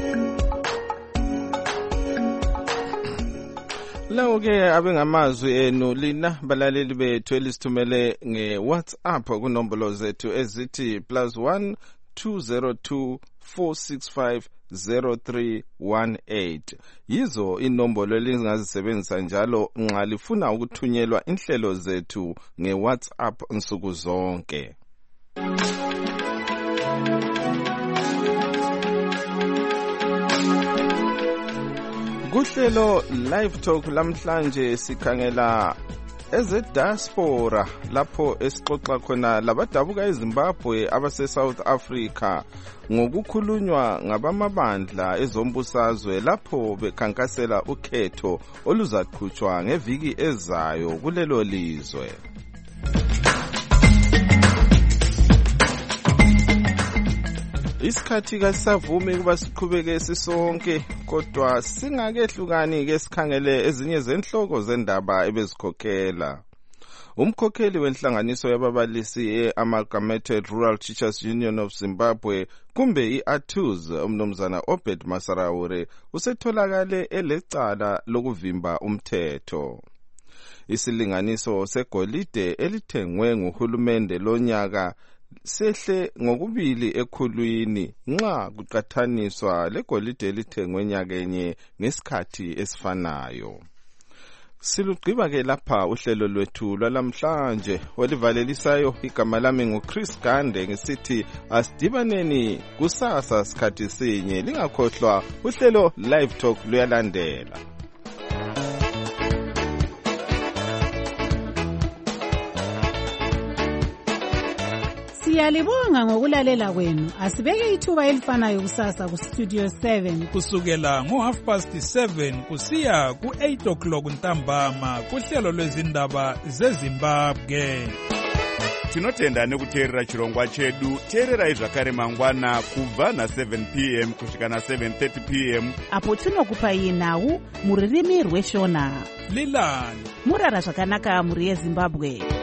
Lawo ke abengamazwi enu lina balaleli bethu elisithumele ngeWhatsApp kunombolo zethu ezithi plus one two zero two four six five zero three one eight yizo inombolo elingazisebenzisa njalo nxa lifuna ukuthunyelwa inhlelo zethu ngeWhatsApp nsuku zonke. Kuhlelo live talk lamhlanje sikhangela eze-diaspora lapho esixoxa khona labadabuka eZimbabwe abase-South Africa ngokukhulunywa ngabamabandla ezombusazwe lapho bekhankasela ukhetho oluzaqhutshwa ngeviki ezayo kulelo lizwe. Isikhathi kasavumi kuba siqhubeke sisonke kodwa singakehlukani ke sikhangele ezinye zenhloko zendaba ebezikhokhela. Umkhokheli wenhlanganiso yababalisi e-Amalgamated Rural Teachers Union of Zimbabwe kumbe i-A T U Z umnumzana Obed Masaraure usetholakale elecala lokuvimba umthetho. Isilinganiso segolide elithengwe nguhulumende lonyaka sehle ngokubili ekhulwini nxa kuqathaniswa legolide elithengwe nyakenye ngesikhathi esifanayo. Silugqiba ke lapha uhlelo lwethu lwalamhlanje olivalelisayo igama lami nguChris Gande ngisithi asidibaneni kusasa sikhathi sinye lingakhohlwa uhlelo Live Talk luyalandela. Siyalibonga ngokulalela kwenu. Asibeke ithuba elifanayo kusasa ku Studio seven kusukela ngo half past seven kusiya ku eight o'clock ntambama kuhlelo lwezindaba zeZimbabwe. Tinotenda nekuteerera chirongwa chedu. Teererai zvakare mangwana kubva na seven p m kusvika na seven thirty p m apo tinokupai nhau muririmi rweshona. Lilani murara zvakanaka muri yeZimbabwe.